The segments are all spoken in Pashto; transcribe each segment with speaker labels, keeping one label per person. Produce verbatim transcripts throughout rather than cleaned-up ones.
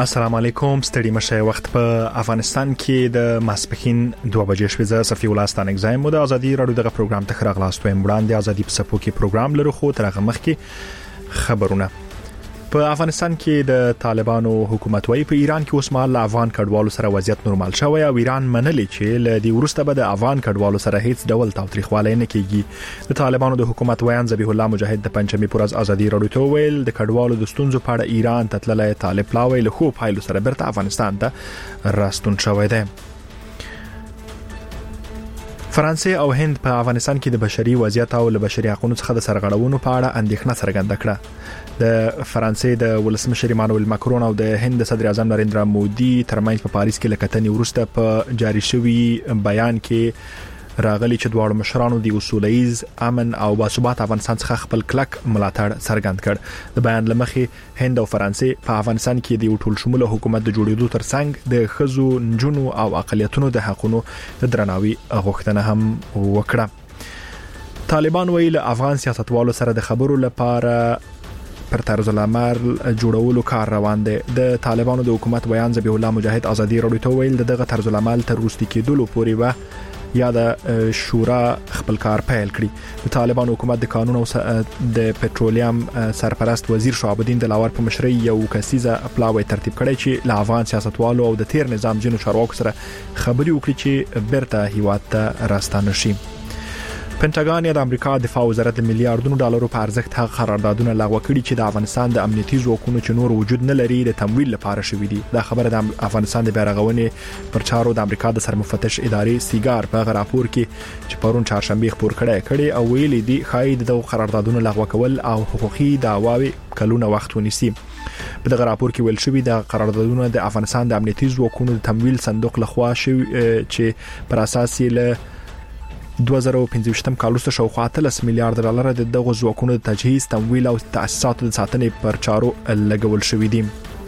Speaker 1: السلام علیکم. ستړي مشه. وخت په افغانستان کې د ماسپخین دوه بجې شوې. زه صفی الله ستانک زایم د ازادي رادیو دغه پروګرام ته خراغلاست وایم. وړاندې ازادي په سپو کې پروګرام لرو، خو تر هغه مخکې خبرونه. په افغانستان کې د طالبانو حکومت وايي په ایران کې اوس مهال افغان کډوالو سره وضعیت نورمال شوی او ایران منلي چې ل دې ورسته به د افغان کډوالو سره هیڅ ډول تاوتریخوالی نه کیږي. د طالبانو د حکومت ویان ذبیح الله مجاهد د پنځمې پر ورځ ازادي رادیو ته ویل د کډوالو د ستونزو په اړه ایران تتللی طالب لاوي له خو پایلو سره برته افغانستان ته راستون شوی دی. فرانسې او هند په افغانستان کې د بشري وضعیت او له بشري حقوقو څخه د سرغړونو په اړه اندېښنه څرګنده کړه. د فرانسې د ولسمشر ایمانوئل ماکرون او د هند صدر اعظم نریندرا مودي ترمنځ په پاریس کې لکتنې ورسته په جاری شوی بیان کې راغلي چې دواړو مشرانو د اصوليز امن او باثبات افغانستان څخه خپل کلک ملاتړ څرګند کړ. د بیان لمخې هند او فرانسې په افغانستان کې د ټول شموله حکومت د جوړېدو ترڅنګ د خزو نجونو او اقلیتونو د حقوقو د درناوي غوښتنه هم وکړه. طالبان ویل افغان سیاستوالو سره د خبرو لپاره پر طرز العمل جوړولو کار روان دی. د طالبانو د حکومت بیان ذبیح الله مجاهد ازادي رادیو ته ویل دغه طرز العمل تر وروستي کېدلو پورې و یا د شورا خپل کار پیل کړي. د طالبانو حکومت د قانون او د پټرولیم سرپرست وزیر شعب الدین دلاور په مشرۍ یو کسیزه پلاوی ترتیب کړی چې له افغان سیاستوالو او د تیر نظام جنو چارواکو سره خبري وکړي چې برته هیواد ته راستانه شي. پنټاګان یا د امریکا دفاع وزارت د میلیارډونو ډالرو په ارزښت هغه قراردادونه لغوه کړي چې د افغانستان د امنیتي ځواکونو چې نور وجود نه لري د تمویل لپاره شوې دي. دا خبره د افغانستان د بیارغونې پر چارو د امریکا د سرمفتش ادارې سیګار په راپور کې چې پرون چهارشنبه خبر کړی کړي او ویلي دي خاید د قراردادونو لغوه کول او حقوقي دعواوي کلونه وخت ونیسي. په دغه راپور کې ویل شوی د قراردادونو د افغانستان د امنیتي ځواکونو د تمویل صندوق لخوا شوی چې پر اساس یې دوه زره او پنځه کال وروسته شاوخوا اتلس میلیارډ ډالر د دغه ځواکونو د تجهیز، تمویل او تاسیساتو د ساتنې پر چارو لګول شوې دي.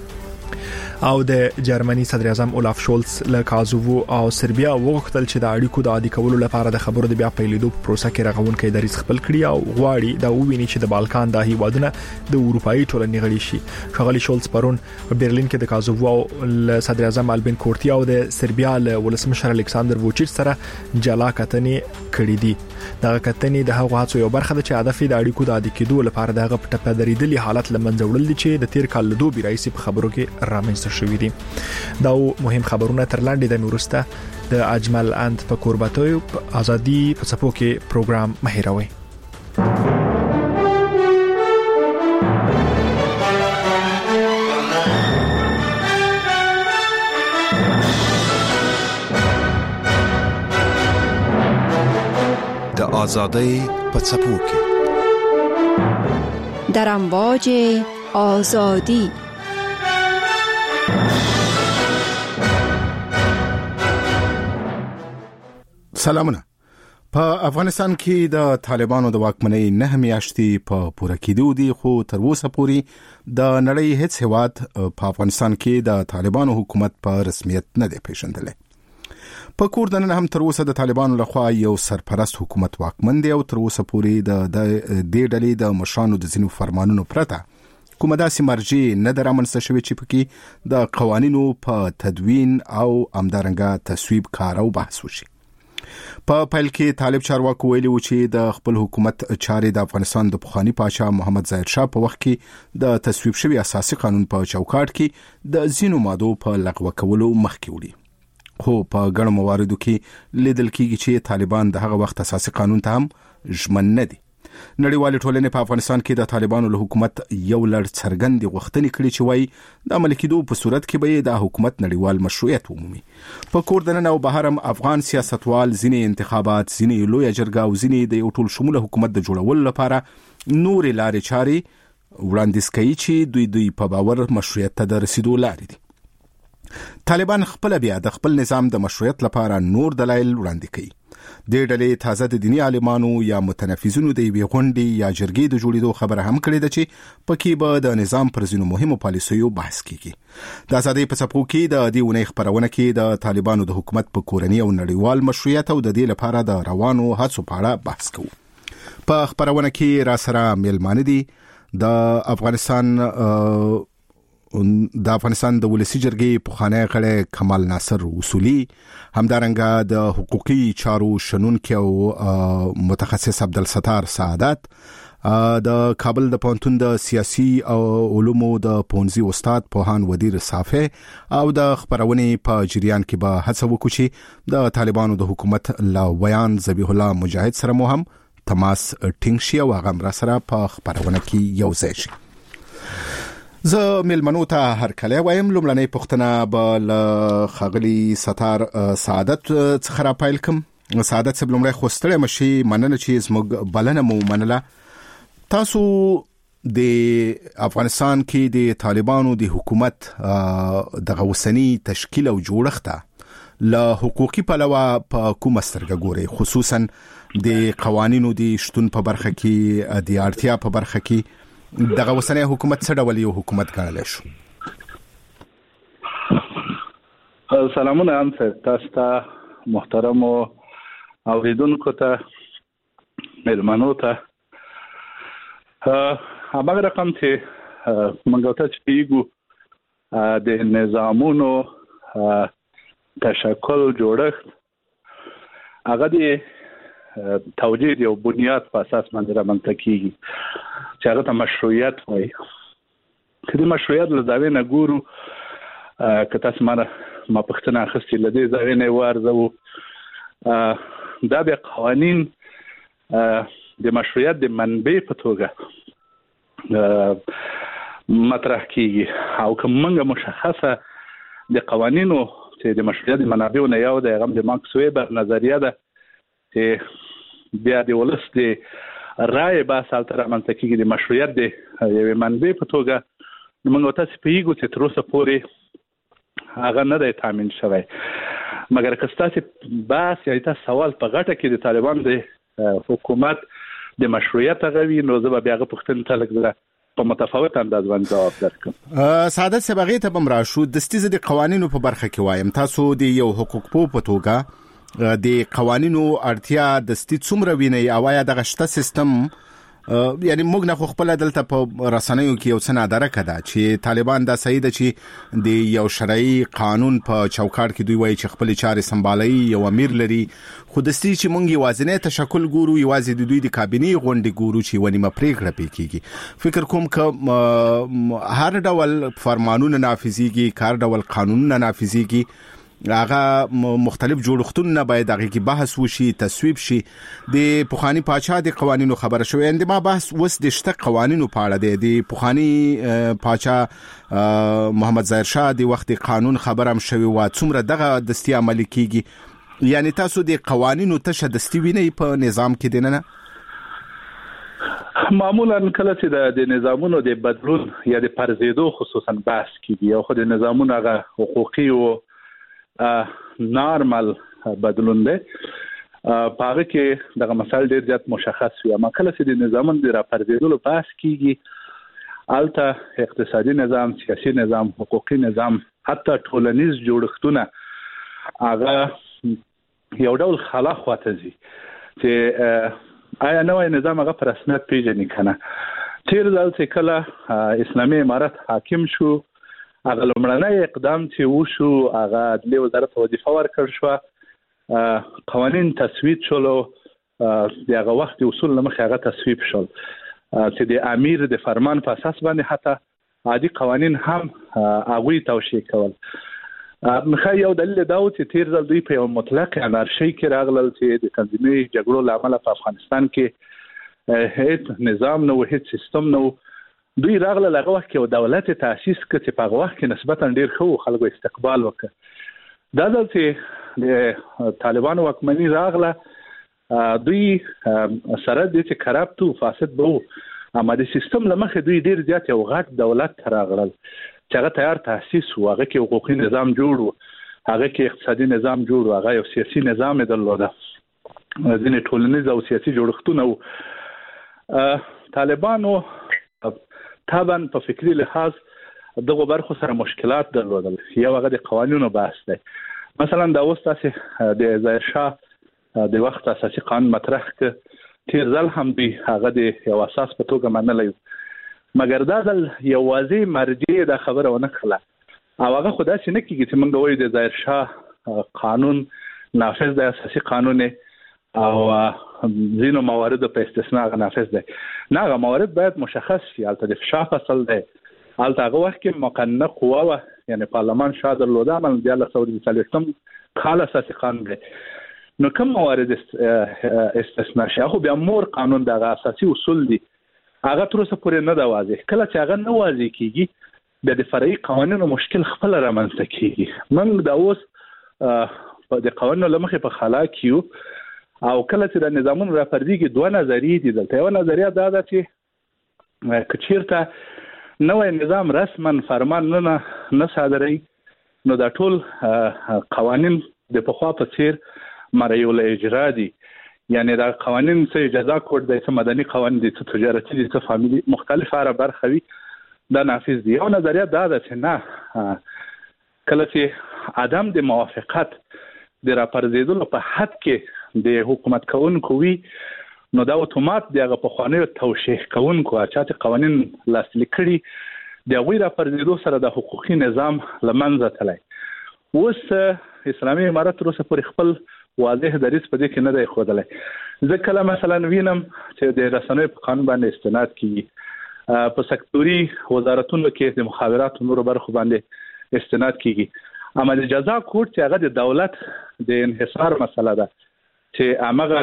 Speaker 1: او د جرمني صدر اعظم اولاف شولز له کازوو او سربیا وغوښتل چې د اړیکو د عادي کولو لپاره د خبرو د بیا پیلېدو په پروسه کې رغونکي دریځ خپل کړي او غواړي دا وویني چې د بالکان د هیوادونو د اروپאי ټولنې غړي شي. ښاغلي شولز پرون په برلین کې د کازوو او صدر اعظم البین کورتی او د سربیا له ولسمشر الکساندر ووچیچ سره جلا کتنې کړې دي. دا کتنې د هغو هڅو یو برخه ده چې هدف د اړیکو د عادي کېدو لپاره دغه پټه درېدلي حالت لمنځه وړل دي چې د تیر کال له دوه رئیس په خبرو کې رامنځته شوې دي. دا مهم خبرونه تر لاندې د میورسته د اجمل اند په کورباتوي ازادي په سپو کې پروګرام مهیروي.
Speaker 2: د ازادۍ په سپو کې
Speaker 3: در امواج آزادی.
Speaker 4: سلامونه. په افغانستان کې د طالبانو د واکمنۍ نه میاشتې په پوره کېدو دي، خو تر اوسه پورې د نړۍ هیڅ هیواد په افغانستان کې د طالبانو حکومت په رسمیت نه دی پیژندلی. په کور دننه هم تر اوسه د طالبانو لخوا یو سرپرست حکومت واکمن دی او تر اوسه پورې د دې ډلې د مشرانو د ځینو فرمانونو پرته کومه داسې مرجع نه ده رامنځته شوې چې پکې د قوانینو په تدوین او همدارنګه تصویب کار او بحث وشي. په پیل کې طالب چارواکو ویلي و چې د خپل حکومت چارې د افغانستان د پخوانی پاچا محمد ظاهر شاه په وخت کې د تصویب شوی اساسي قانون په چوکاټ کې د ځینو مادو په لغوه کولو مخکې وړي. خو په ګڼو مواردو کې لیدل کېږي چې طالبان د هغه وخت اساسي قانون ته هم ژمن نه دي. نړیوال ټولنې په افغانستان کې د طالبانو له حکومت یو لړ څرګندې غوښتنې کړې چې وایي د عملي کېدو په صورت کې به د حکومت نړیوال مشروعیت ومومي. په کور دننه او بهر هم افغان سیاستوال ځینې انتخابات، ځینې لویه جرګه او ځینې د یو ټول شموله حکومت د جوړولو لپاره نورې لارې چارې وړاندیز کوي چې دوی دوی په باور مشروعیت ته د رسیدو لارې دي. طالبان خپل بیا د خپل نظام د مشروعیت لپاره نور دلایل وړاندې کوي. د ډلې تازه د دینی عالمانو یا متنفذینو د یوې غونډې یا جرګې د جوړېدو خبره هم کړې ده چې پکې به د نظام پر ځینو مهمو پالیسیو بحث کیږي. د ازادۍ په څپو کې د دې اونۍ خبرونه کې د طالبانو د حکومت په کورنۍ او نړیوال مشروعیت او د دې لپاره د روانو هڅو په اړه بحث کوو. په خبرونه کې را سره میلمانه دي د افغانستان د افغانستان د ولسی جرګې پخوانی غړی کمال ناصر اصولي، همدارنګه د حقوقي چارو شنونکي او متخصص عبدالستار سعادت، د کابل د پوهنتون د سیاسي او علومو د پونزي استاد پوهان ودیر صافی او د خبرونې په جریان کې به هڅه وکړو چې د طالبانو د حکومت لا ویان ذبیح الله مجاهد سره مو هم تماس ټینګ شي او هغه مر سره په خبرونه کې یو ځای شي. زه ملمنو ته هر کله وایم لومړنۍ پوښتنه به له ښاغلي ستار سعادت څخه را پیل کوم. سعادت صاحب، لومړی خو ستړی مشي، مننه چې زموږ بلنه مو منله. تاسو د افغانستان کې د طالبانو د حکومت د غوسنی تشکیل او جوړښت له حقوقي پلوه په کومه سترګه ګوري، خصوصا د قوانینو د شتون په برخه کې، د اړتیا په برخه کې د غوسنی حکومت څه ډول یو حکومت ګڼل شو؟
Speaker 5: سلامونه هم تاسو ته محترم اوریدونکو ته مېلمنو ته. هغه رقم چې موږ ته چې پیګو د نظامونو تشکل جوړښت هغه د توجیه یو بنیاد په اساس باندې رامنځته کیږي چې هغه ته مشروعیت وایي. چې د مشروعیت له زاویې نه ګورو، که تاسو ما ما پوښتنه اخیستې له دې زاویې نه وارزوو، دا بیا قوانین د مشروعیت د منبع په توګه مطرح کیږي، او که موږ مشخصه د قوانینو چې د مشروعیت د منابعو نه یو د هغه د ماکس ویبر نظریه ده چې بیا د ولس د رایې بحث هلته رامنځته کیږي د مشروعیت د یوې منبع په توګه. نو موږ تاسو پوهیږو چې تر اوسه پورې هغه نه دی تامین شوی، مګر که ستاسو بحث یا تاسو سوال په غټه کې د طالبان د حکومت د مشروعیت غوي، نو زه به بیا غو پوښتنه تلګره په متفاوت انداز باندې جواب درکړم.
Speaker 4: سعادت صاحب، هغه ته بم راشو د ستیزه د قوانینو په برخه کې وایم، تاسو د یو حقوق په توګه د قوانینو اړتیا د ستې څومره ویني، او یا د غشته سیستم یعنی موږ نه خو خپل دلته په رسنیو کې یو څه نادره کده چې طالبان دا صحیح ده چې د یو شرعي قانون په چوکاټ کې دوی وایي چې خپل چارې سمبالي یو امیر لري، خو د ستې چې موږ یوازینی تشکل ګورو، یوازې د دوی د کابینې غونډې ګورو چې ونیمه پریکړه پې کیږي. فکر کوم که هر ډول فرمانونه نافذيږي، کار ډول قانونونه نافذيږي، هغه مختلف جوړښتونه باید هغه کې بحث وشي، تصویب شي. د پوخانی پاچا د قوانینو خبره شوې، اند ما بحث وس د شته قوانینو په اړه دی. د پوخانی پاچا محمد ظاهر شاه د وخت قانون خبره هم شوی و، څومره دغه دستي عملي کیږي. یعنی تاسو د قوانینو تشه دستي ویني په نظام کې دینه؟
Speaker 5: معمولا کله چې د نظامونو د بدلون یا د پرزیدو خصوصا بحث کیږي، او خو د نظامونو هغه حقوقي او نارمل بدلون دی، په هغه کې دغه مسائل ډېر زیات مشخص وي. اما کله چې د نظامونو د راپرځېدلو بحث کیږي، البته اقتصادي نظام، سیاسي نظام، حقوقي نظام، حتی ټولنیز جوړښتونه هغه یو ډول خلا خواته ځي چې آیا نوی نظام هغه په رسمیت پیژني کنه. تیر ځل چې کله اسلامي امارت حاکم شو، هغه لومړنی اقدام چې وشو هغه عدلیه وزارت وظیفه ورکړ شو، قوانین تصویب شول، دغه وخت اصول لمخه هغه تصویب شول چې د امیر د فرمان په اساس باندې حتی عادي قوانین هم هغه توشیح کول. مخه یو دلیل دا و چې تیر ځل دوی په یو مطلق انارشي کې راغلل چې د تنظیمي جګړو لامل په افغانستان کې هیڅ نظام نه و، هیڅ سیستم نه و. دوی راغله لغه وخت کې دولت تاسیس کړ چې په هغه وخت کې نسبتا ډیر خو خلکو استقبال وکړ. دا د چې طالبانو واکمني راغله، دوی سره د چې کرپټ او فاسد وو، اما د سیستم لمخه دوی ډیر زیات یو غټ دولت راغلل چې هغه تیار تاسیس و، هغه کې حقوقي نظام جوړ و، هغه کې اقتصادي نظام جوړ و، هغه یو سیاسي نظام درلوده، ځینې ټولنیز او سیاسي جوړښتونه و. طالبانو طبعا په فکری لحاظ دغه برخو سره مشکلات درلودل. یو هغه د قوانینو بحث دی، مثلا دا اوس تاسو د ظاهر شاه د وخت اساسي قانون مطرح ک تیر ځل هم دی هغه د یو اساس په توګه منلای، مګر دا د یوازې مرجع د خبره ونه کړله او هغه خدا چې نه کیږي چې موږ وایو د ظاهر شاه قانون نافذ د اساسي قانون او ځینو موارد په استثناء نافذ دی نه هغه موارد باید مشخص شي البته د فشار فصل دی البته هغه وخت کې مقننه قوه و یعنی پارلمان شاه درلوده من د الله سعودي ثالثم کال اساسي قانون دی نو کوم موارد استثناء شي خو بیا مور قانون د اساسي اصول دي هغه تر اوسه پورې نه دا واضح کله چې هغه نه واضح کیږي بیا د فرعي قوانینو مشکل خپل رامنځته کیږي موږ دا اوس په د قوانینو لمخې په خلا کیو او کله چې د نظامونو را پرديږي دوه نظریې دي دلته یو نظریه دا ده چې کچیرته نوې نظام رسما فرمان نه نه صادري نو دا ټول قوانين د پخوا په څیر مرایول اجرا دي یعنی دا قوانين څه جزا کوډ د څه مدني قوانين دي څه تجارتي دي څه فاميلي مختلفه را برخوي دا نافذ دي یو نظریه دا ده چې نه کله چې عدم د موافقت د راپرځېدلو په حد کې د حکومت کوونکو وی نو دا اتومات دغه په خوانیو توشیح کوونکو چې قوانين لاسلیک کړي د غوی راپرځېدو سره د حقوقي نظام لمنځه تللی اوس اسلامي امارت روسه پر خپل واضح دریس په دې کې نه دی خودلای ځکه مثلا وینم چې د رسنیو په قانون باندې استناد کیږي په سکتوري وزارتونو کې د مخابراتو نور برخو باندې استناد کیږي اما د جزا کوډ چې هغه د دولت د انحصار مسله ده چې هغه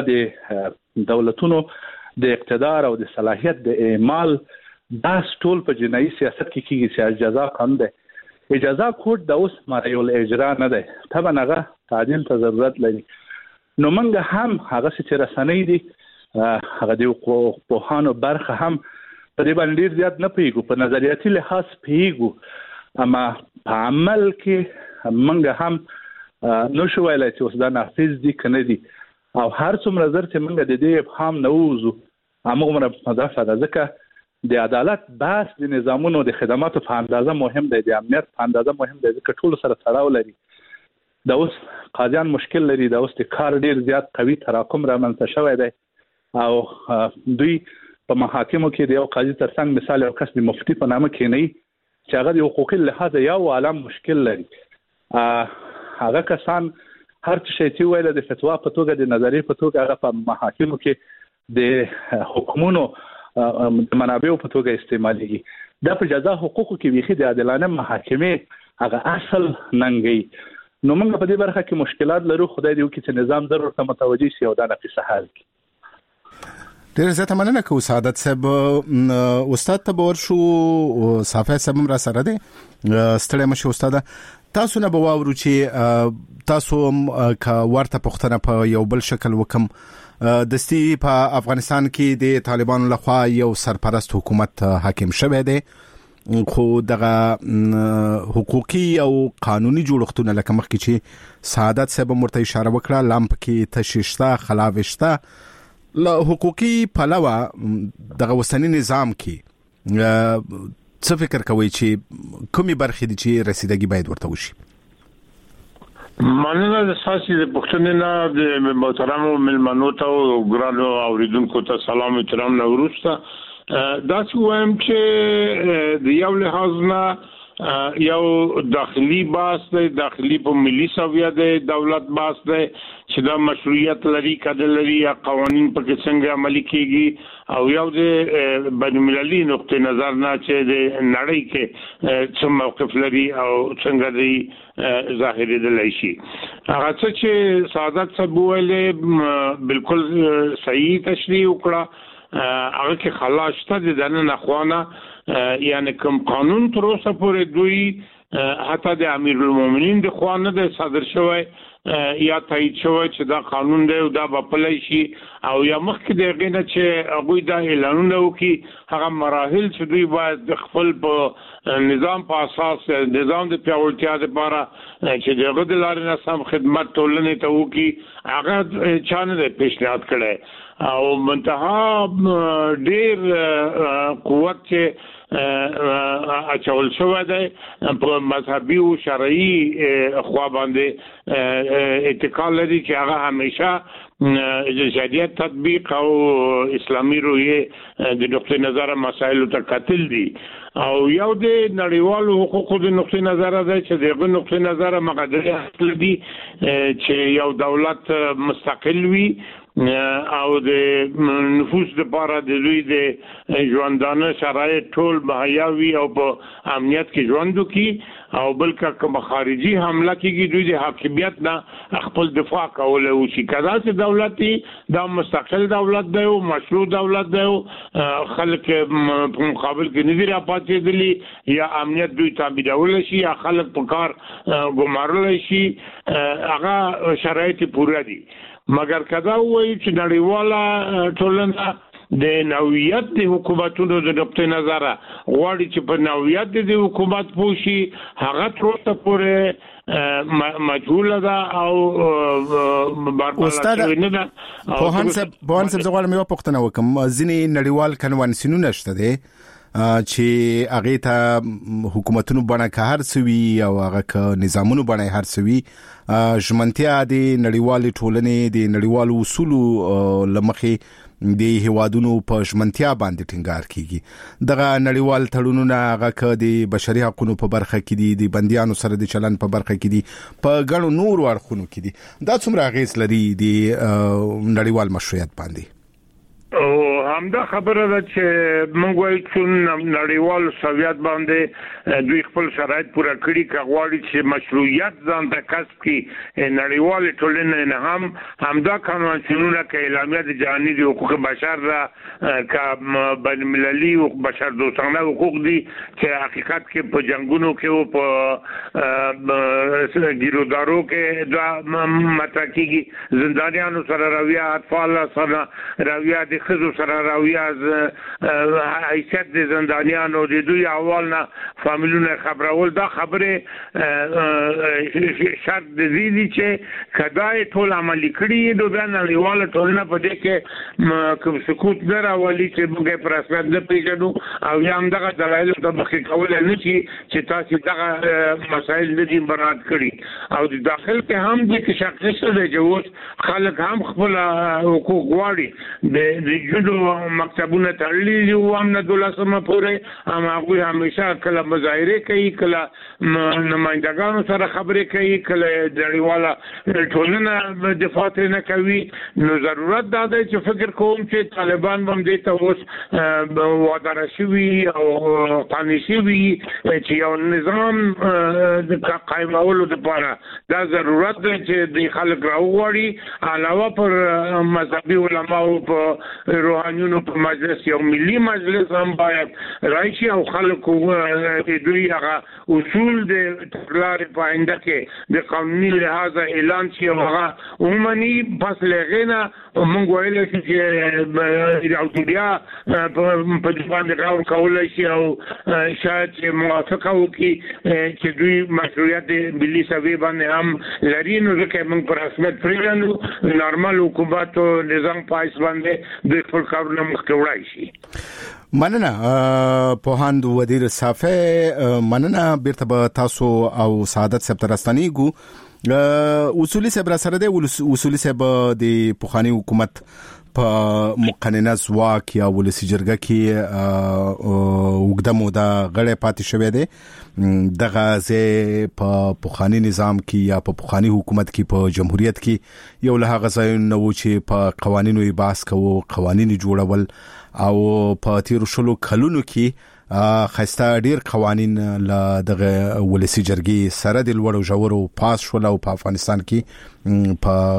Speaker 5: د دولتونو د اقتدار او د صلاحیت د اعمال داس ټول په جنایي سیاست کې کیږي چې جزا قانون ده اجازه کوډ د اوس مرایول اجرا نه ده طبعا هغه تعدیل ته ضرورت لري نو موږ هم هغه چې رسنۍ دي هغه د حقوقو برخه هم په دې باندې ډیر زیات نه پیګو په نظریاتي لحاظ پیګو اما په عمل کې موږ هم نو شو ویلای چې اوس دا نافذ دي کنه دي او هر څومره زر چې موږ د دې ابهام نه ووزو هغه مدافع ده ځکه د عدالت بحث د نظامونو د خدماتو په اندازه مهم دی د امنیت په اندازه مهم دی ځکه ټول سره تړاو لري دا اوس قاضیان مشکل لري دا اوس د کار ډیر زیات قوي تراکم رامنځته شوی دی او دوی په محاکمو کې د یو قاضي ترڅنګ مثال یو کس د مفتي په نامه کې نه چې هغه د حقوقي لحاظ یو عالم مشکل لري هغه کسان هر څه چې ویل د فتوا په توګه د نظریې په توګه هغه په محاکمو کې د حکومتونو د منابعو په توګه استعمالېږي دا په جزا حقوقو کې ویخي د عادلانه محاکمې هغه اصل ننګي نو موږ په دې برخه کې مشکلات لرو خدای دې وکړي چې نظام ضرور ته متوجي شي او دا نفسه حل کړي
Speaker 4: ډیر زیاته مننه کوم سعادت صاحب استاد ته ورشو صافه صاحب را سره دي ستړي مشه استاد تاسو نه بواورو چې تاسو کا ورته پښتنه په یو بل شکل وکم دستی په افغانستان کې د طالبانو لخوا یو سرپرست حکومت حاکم شوه دی خو دغه حقوقي او قانوني جوړښتونه لکه مخکې چې سعادت صاحب مرته اشاره وکړه لامپ کې تششتا خلاوشتا له حقوقي پلوه دغه وسنی نظام کې څه فکر کوي چې کومي برخې دي چې رسیدګي باید ورته وشي
Speaker 6: مننه د ساسي د پښتنې نه د محترم ملمنو ته او ګرانو اوریدونکو ته سلام احترام نو ورسته دا څه وایم چې د یو لحاظ نه یو داخلي باس دی داخلي په ملي سویا دی دولت باس دی چې دا مشروعیت لري کده لري یا قوانين په کې څنګه عملي کیږي او یو د بین المللي نقطه نظر نه چې د نړۍ کې څه موقف لري او څنګه دی ظاهري دی شي هغه چې سعادت صاحب ویلې بالکل صحیح تشریح وکړه هغه کې خلاصته د دنه نخوانه یعنی کوم قانون تر اوسه پورې دوی حتی د امیر المؤمنین د خوانه د صدر شوی یا تایید شوی چې دا قانون دی او دا بپلای شي او یا مخکې دغه نه چې هغه دا اعلانونه وکي هغه مراحل چې دوی باید خپل په نظام په اساس نظام د پیاوړتیا لپاره چې دغه د لارې نه سم خدمت ټولنې ته وکي هغه چانه د پیشنهاد کړي او منتها ډیر قوت چې اچول شو دی په مذهبي او شرعي خوا باندې اتکال لري چې هغه همیشه شریعت تطبیق او اسلامي رویه د نقطه نظر مسایلو ته قتل دي او یو د نړیوالو حقوقو د نقطه نظر ده چې دغه نقطه نظر مقدره اصل دي چې یو دولت مستقل وي او د نفوس لپاره د دوی د ژوندانه شرایط ټول مهیا وي او په امنیت کې ژوند وکړي او بلکې کوم خارجي حمله کیږي دوی د حاکمیت نه خپل دفاع کول او چې کدا چې دولتي دا مستقل دولت دی او مشروع دولت دی خلک په مقابل کې نه دی راپاتېدلی یا امنیت دوی تابعول شي یا خلک په کار ګمارل شي هغه شرایط پوره دي مګر کدا وایي چې نړیواله ټولنه د نوعیت د حکومتونو د نقطه نظر غواړي چې په نوعیت د حکومت پوشي هغه تر پورې مجهوله ده او
Speaker 4: استاد پوهان صاحب پوهان صاحب زغړم یو پښتنه وکم ځینې نړیوال کنوانسیونونه شته دي چې هغه ته حکومتونو باندې که هر سوي او هغه نظامونو باندې هر سوي ژمنتیا د نړیوال ټولنې د نړیوال اصولو لمخې د هوادونو په ژمنتیا باندې ټینګار کیږي دغه نړیوال تړونونه هغه د بشري حقوقو په برخه کې دي د بنديانو سره د چلن په برخه کې دي په ګڼو نور ورخونو کې دي دا څومره غیس لري د نړیوال مشروعیت باندې
Speaker 6: او همدا خبره ده چې موږ وایو چې نړیوال سویات باندې دوی خپل شرایط پوره کړي کغواړي چې مشروعیت ځان ته کسب کړي نړیوال ټولنه نه هم همدا قانونونه کې اعلامیه د جهاني حقوق بشر را ک بین المللي او بشر دوستانه حقوق دي چې حقیقت کې په جنگونو کې او په ګیرودارو کې دا متکیږي زندانیانو سره رویه اطفال سره رویه د خزو سره راویا از حیثیت د زندانیانو د دوی اولنا فامیلونه خبرول دا خبره شرط د دې چې کداې ټول عملي کړي نو بیا نړیواله ټولنه په دې کې کوم سکوت نه راولي چې موږ پر اساس نه پیژنو او یا هم دغه دلایل د مخې کول نه شي چې تاسو دغه مسایل نه دي برات کړي او د داخل کې هم د کې شخصي سره جوړ خلک هم خپل حقوق غواړي د جدو مکتبونه تړلي دي او هم نه دولسمه پورې هم هغه همیشه کله مظاهره کوي کله نمائندګانو سره خبرې کوي کله نړیواله ټولنه دفاع نه کوي نو ضرورت دا دی چې فکر کوم چې طالبان هم دې ته اوس وعده راشي او قانوني شي چې یو نظام د قائمولو لپاره دا ضرورت دی چې د خلک راوړي علاوه پر مذهبي علماو په روحانيونو په مجلس یو ملي مجلس هم باید راشي او خلکو دوی هغه اصول د تکرار پاینده کې د قانوني لحاظ اعلان شي او هغه عمومي پس لغینا موږ ویل چې د اوتوریا په ځوان راو کول شي او شاید موافقه وکړي چې دوی مشروعیت ملي سوي باندې هم لري نو ځکه موږ پر رسمیت پریږدو نارمل حکومت او نظام پایس باندې د خپل کارونه مخکې وړای شي
Speaker 4: مننه پوهاند ودیر صافه مننه بیرته به تاسو او سعادت صاحب ترستانی ګو اصولي صاحب سره د اصولي صاحب د پوخانی حکومت په مقننه ځواک یا ولسی جرګه کې وګدمو دا غړې پاتې شوې ده دغه زه په پوخانی نظام کې یا په پوخانی حکومت کې په جمهوریت کې یو له هغه ځای نو چې په قوانینو یې باس کوو قوانین جوړول او په تیر شلو کلونو کې خسته ډیر قوانین ل دغه ولسی جرګي سره د لوړو جوړو پاس شول او په افغانستان کې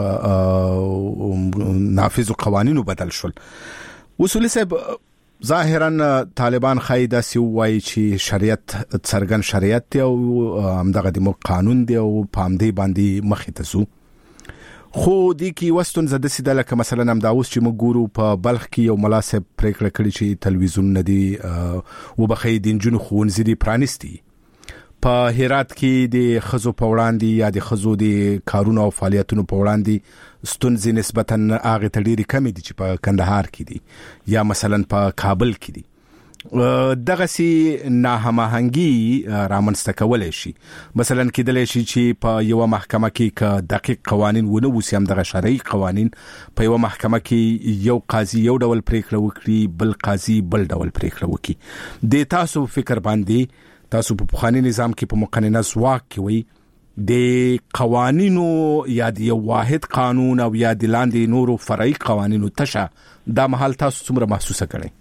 Speaker 4: په نافذ قوانینو بدل شول اصولي صاحب ظاهرا طالبان خایدا سی وای چې شریعت څرګن شریعت دی او همدغه د قانون دی او په همدې باندې مخې ته سو خو د کی وستون زده سیده لکه مثلا هم دا اوس چې موږ ګورو په بلخ کې یو مناسب پریکړه کړې چې تلویزیون ندي وبخې د جنو خونځي دي پرانستي په هرات کې د خزو په وړاندې یا د خزو د کارونو او فعالیتونو په وړاندې ستونزې نسبتا هغه تډيري کم دي چې په کندهار کې دي یا مثلا په کابل کې دي دغه سي ناهماهنګي رامنځته کولای شي. مثلا کېدلی شي چې په یو محکمه کې ک دقیق قوانين ونه وسیم دغه شرعي قوانين په یو محکمه کې یو قاضي یو ډول پریکړه وکړي بل قاضي بل ډول پریکړه وکړي. د تاسو فکر باندې تاسو په پخوانی نظام کې په مقننه ځواک کې وي د قوانینو یا د یو واحد قانون او یا د لاندې نورو فرعي قوانینو تشه دا محل تاسو څومره محسوسه کړئ؟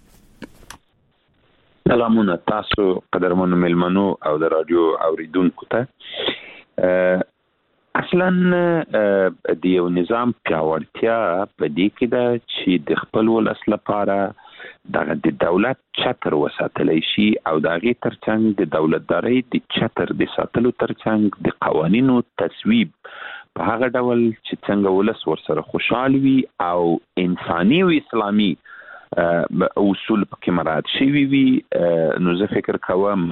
Speaker 7: سلامونه تاسو قدرمنو ملمنو او د رادیو اوریدونکو ته. اصلا د یو نظام پیاوړتیا په دې کې ده چې د خپل ولس لپاره دغه د دولت چتر وساتلی شي او د هغې ترڅنګ د دولتدارۍ د چتر د ساتلو ترڅنګ د قوانینو تصویب په هغه ډول چې څنګه ولس ورسره خوشحال وي او انساني او اسلامي اصول پکې مراعات شوي وي. نو زه فکر کوم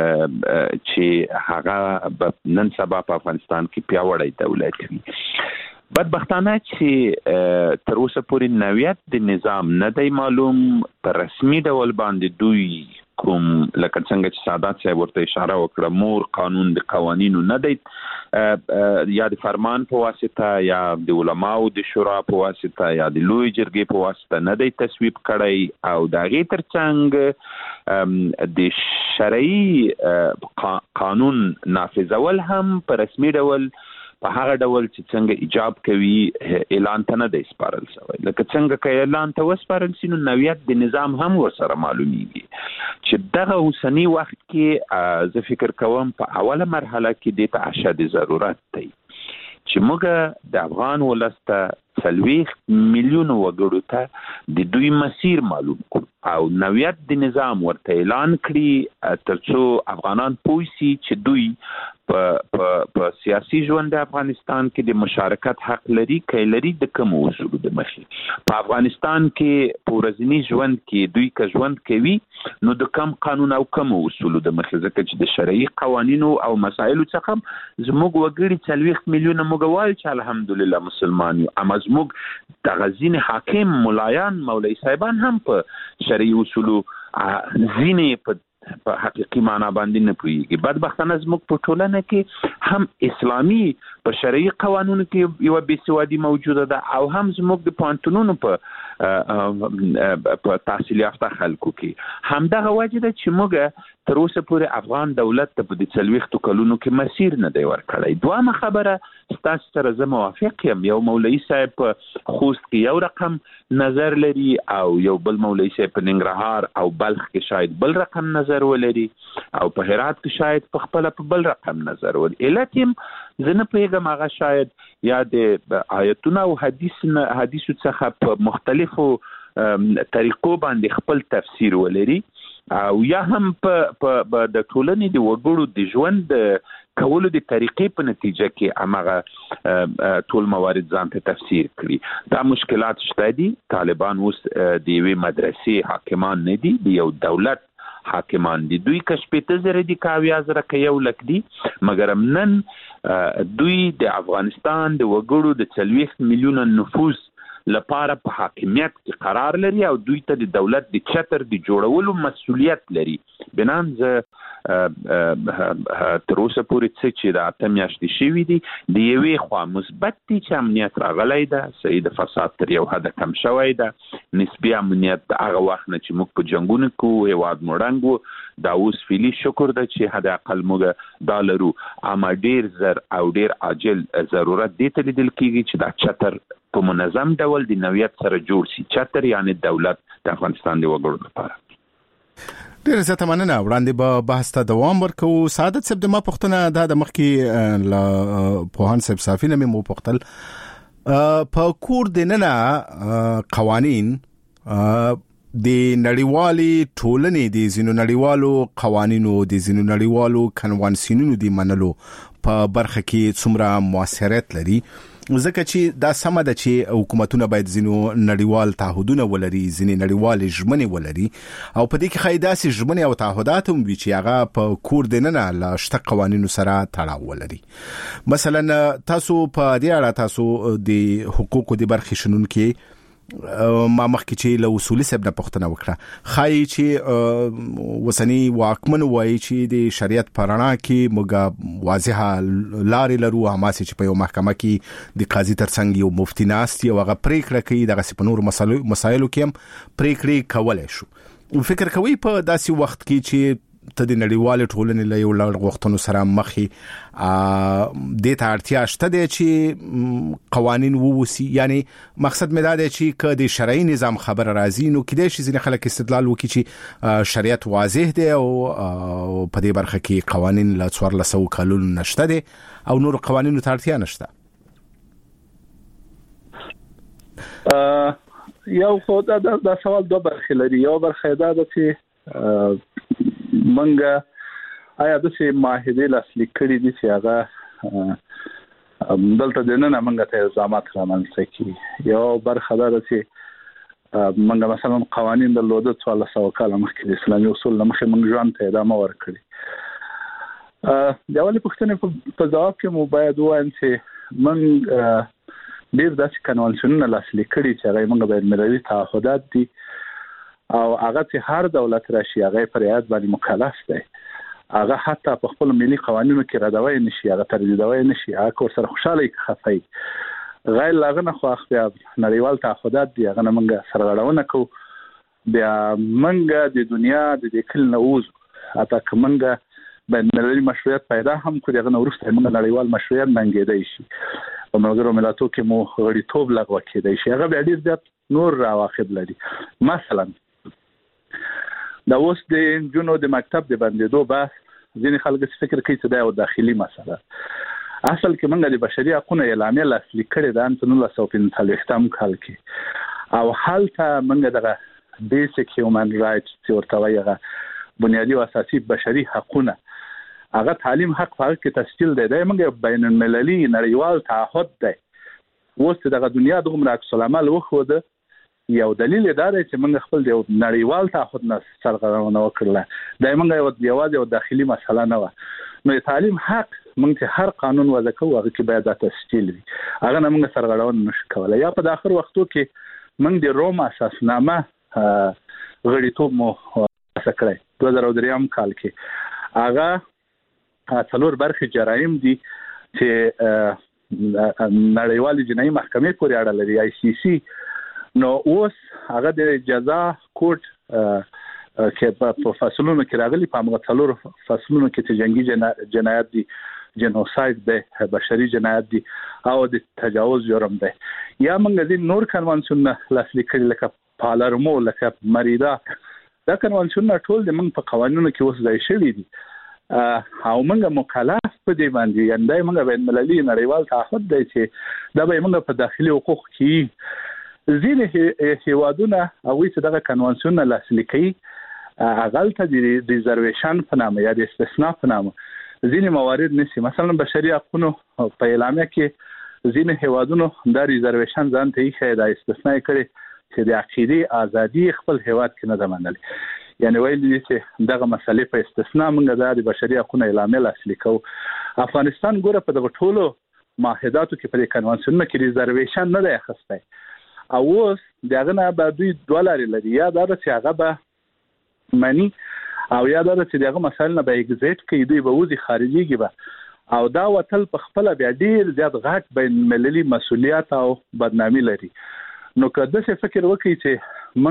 Speaker 7: چې هغه نن سبا په افغانستان کې پیاوړی دولت وي. بدبختانه چې تر اوسه پورې نوعیت د نظام نه دی معلوم. په رسمي ډول باندې دوی کوم لکه څنګه چې سادات صاحب ورته اشاره وکړه مور قانون د قوانینو نه دی یا د فرمان په واسطه یا د علماو د شورا په واسطه یا د لوی جرګې په واسطه نه دی تصویب کړی او د هغې ترڅنګ د شرعي قانون نافذول هم په رسمي ډول په هغه ډول چې څنګه ایجاب کوي اعلان ته نه دی سپارل شوی. لکه څنګه که اعلان ته وسپارل شي نو نوعیت د نظام هم ورسره معلومیږي چې دغه اوسني وخت کې زه فکر کوم په اوله مرحله کې دې ته اشد ضرورت دی چې موږ د افغان ولس ته څلوېښت میلیونه وګړو ته د دوی مسیر معلوم کړو او نوعیت د نظام ورته اعلان کړي ترڅو افغانان پوه شي چې دوی په په سیاسي ژوند د افغانستان کې د مشارکت حق لري که لري د کوم اصولو د مخې. په افغانستان کې په ورځني ژوند کې دوی که ژوند کوي نو د کم قانون او کم اصولو د مخې ځکه چې د شرعي قوانینو او مسایلو څخه زموږ وګړي څلوېښت میلیونه موږ وایو چې الحمدلله مسلمان یو اما زموږ د غزین حاکم ملایان مولوي صاحبان هم په شرعي اصولو ځینې په په حقیقي معنا باندې نه پوهیږي. بدبختانه زموږ په ټولنه کې هم اسلامي په شرعي قوانونو کې یو بېسوادي موجوده ده او هم زموږ د پوهنتونونو په په تحصیل یافته خلکو کې همدغه وجه ده چې موږ تر اوسه پورې افغان دولت ته په دې څلوېښتو کلونو کې مسیر نه دی ورکړی. دویمه خبره ستاسو سره زه موافق یم. یو مولوي صاحب په خوست کې یو رقم نظر لري او یو بل مولوي صاحب په ننګرهار او بلخ کې شاید بل رقم نظر ولري او په هرات کې شاید په خپل په بل رقم نظر ولري. علت یې زه نه پوهېږم هغه شاید یا د آیتونو او حدیث حدیثو څخه په مختلفو طریقو باندې خپل تفسیر ولري او یا هم په د ټولنې د وګړو د ژوند کولو د طریقې په نتیجه کې هماغه ټول موارد ځان ته تفسیر کړي. دا مشکلات شته دي. طالبان اوس د یوې مدرسې حاکمان نه دي، د یو دولت حاکمان دي. دوی که شپېته زره دي که اویا زره که یو لک دي، مګر نن دوی د افغانستان د وګړو د څلوېښت میلیونه نفوس لپاره په حاکمیت کې قرار لري او دوی ته د دولت د چتر د جوړولو مسؤلیت لري. بنان زه تر اوسه پورې څه چې د اته میاشتې شوي دي د یوې خوا مثبت دي چې امنیت راغلی ده، صحیح د فساد تر یو حده کم شوی ده، نسبي امنیت د هغه وخت نه چې موږ په جنګونو کې هېواد مو ړنګ و دا اوس فعلي شکر ده چې حد اقل موږ دا لرو. اما ډېر زر او ډېر عاجل ضرورت دې ته لیدل کېږي چې دا چتر په منظم ډول د نوعیت سره جوړ شي. چتر یعنی دولت د افغانستان د وګړو لپاره.
Speaker 4: ډېر زیاته مننه. وړاندې به بحث ته دوام ورکوو. سعادت صاحب د ما پوښتنه دا د مخکې له پوهان صاحب صافي نه مې مو پوښتل په کور دننه قوانین د نړیوالې ټولنې د ځینو نړیوالو قوانینو د ځینو نړیوالو کنوانسیونونو د منلو په برخه کې څومره موثریت لري، ځکه چې دا سمه ده چې حکومتونه باید ځینو نړیوال تعهدونه ولري، ځینې نړیوالې ژمنې ولري او په دې کې ښایي داسې ژمنې او تعهدات هم وي چې هغه په کور دننه له شته قوانینو سره تړاو ولري. مثلا تاسو په دې اړه تاسو د حقوقو د برخې شنونکي ما مخکې چې له اصولي سب نه پوښتنه وکړه خای چې وسنی واکمن وایي چې د شریعت پرانا کې موږ واضحه لارې لرو هماسي چې په یو محکمه کې د قاضي ترڅنګ یو مفتي ناستي او هغه پریکړه کوي دغه سپنور مسایلو مسایلو کې هم پریکړې کولای شو فکر کوي په داسې وخت کې چې ته د نړیوال ټولنې له یو لړ غوښتنو سره مخې د ته اړتیا شته دی چې قوانین ووسی یعنی مقصد مې دا دی چې که د شرعي نظام خبر راځي نو کېدای شي ځینې خلک استدلال وکړي چې شریعت واضح دی او په دې برخه کې قوانین له څوارلس سوه کلونو نشته دی او نور قوانینو ته اړتیا نشته.
Speaker 5: یو خو دا د سوال دوه برخې لري. یو برخه دا ده چې منګه آیا د سي معاهده لاسلیک کړي دي چې هغه دلته د نن منګه ته الزامات رامنځته کړي. یو برخه دا ده چې منګه مثلا قوانين د لوده څوارلس سوه کال مخکې د اسلامي اصول مخکې منګ ځان ته ادامه ورکړي. دا ولې پښتنه په ځواب کې مو باید وایم چې منګ ډیر داسې کنوانسیونونه لاسلیک کړي چې هغه منګه بین المللي تعهدات دي او هغه چې هر دولت راشي هغه پر یاد باندې مکلف دی. هغه حتی په خپل ملي قوانینو کې ردوي نشي هغه ترجیدوي نشي هغه سره خوشاله خفي غیر لاغنه خو اخیا نړیوال تعهدات دي هغه موږ سرغړونه کو بیا موږ د دنیا د کل نووز اته کومه بین المللي مشروعیت پیدا هم کړی هغه ورسته موږ نړیوال مشروعیت منګیدای شي په ملګرو ملتونو کې مو غړیتوب لغوه کېدای شي هغه ډیر زیات نور راواخب لري. مثلا دا اوس د جنو د مکتب د بندیدو بحث ځینې خلک فکر کوي چې دا یو داخلي مسله. اصل کې موږ د بشري حقوقو اعلامیه لاسلیک کړې ده په نولس سوه پنځه څلوېښتم کال کې او هلته موږ دغه بیسیک هیومن رائټس چې ورته وایي هغه بنیادي او اساسي بشري حقوقونه هغه تعلیم حق په هغه کې تسجیل دی. دا موږ بین المللي نړیوال تعهد دی. اوس دغه دنیا دومره عکس العمل وښوده یو دلیل دا دی چې موږ خپل د نړیوال تعهد نه سرغړونه وکړله. دا موږ یوازې یو داخلي مسله نه وه. نو تعلیم حق موږ چې هر قانون وضع کوو هغه کې باید دا تسجیل وي هغه نه موږ سرغړونه نشو کولی. یا په داخل وختو کې موږ د روم اساسنامه غړیتوب مو ترلاسه کړی دوه زره درېیم کال کې هغه څلور برخې جرایم دي چې نړیوال جنایي محکمې پورې اړه لري آی سی سی. نو اوس هغه د جزا کوټ کې په فصلونو کې راغلي په هغه څلور فصلونو کې چې جنگي جنایت دي جنوساید دی بشري جنایت دي او د تجاوز جرم دی. یا موږ د نور کنوانسیون لاسلیک کړي لکه پالرمو لکه مریدا دا کنوانسیون ټول د موږ په قوانینو کې اوس ځای شوی دي او موږ مکلف په دې باندې یعنی دا موږ بین المللي نړیوال تعهد دی چې دا به موږ په داخلي حقوق کې ځینې هیوادونه هغوی چې دغه کنوانسیون لاسلیک کړي هغه ته د ریزرویشن په نامه یا د استثناء په نامه ځینې موارد نشي. مثلا بشري حقوقو په اعلامیه کې ځینې هیوادونو دا ریزرویشن ځان ته یې دا استثناء کړي چې د عقیدې ازادي خپل هیواد کې نه ده منلې. یعنی ویل دي چې دغه مسلې په استثناء موږ د بشري حقوقو اعلامیه لاسلیک کوو. افغانستان ګوره په دغه ټولو معاهداتو کې په کنوانسیون کې ریزرویشن نه دی اخیستی او اوس دغه نه به دوی دوه لارې لري. یا دا چې هغه به مني او یا دا چې دغه مسایل نه به اگزیټ کوي دوی به وځي خارجيږي به او دا وتل په خپل بیا ډیر زیات غټ بین المللي مسؤلیت او بدنامي لري. نو که د څه فکر وکړي چې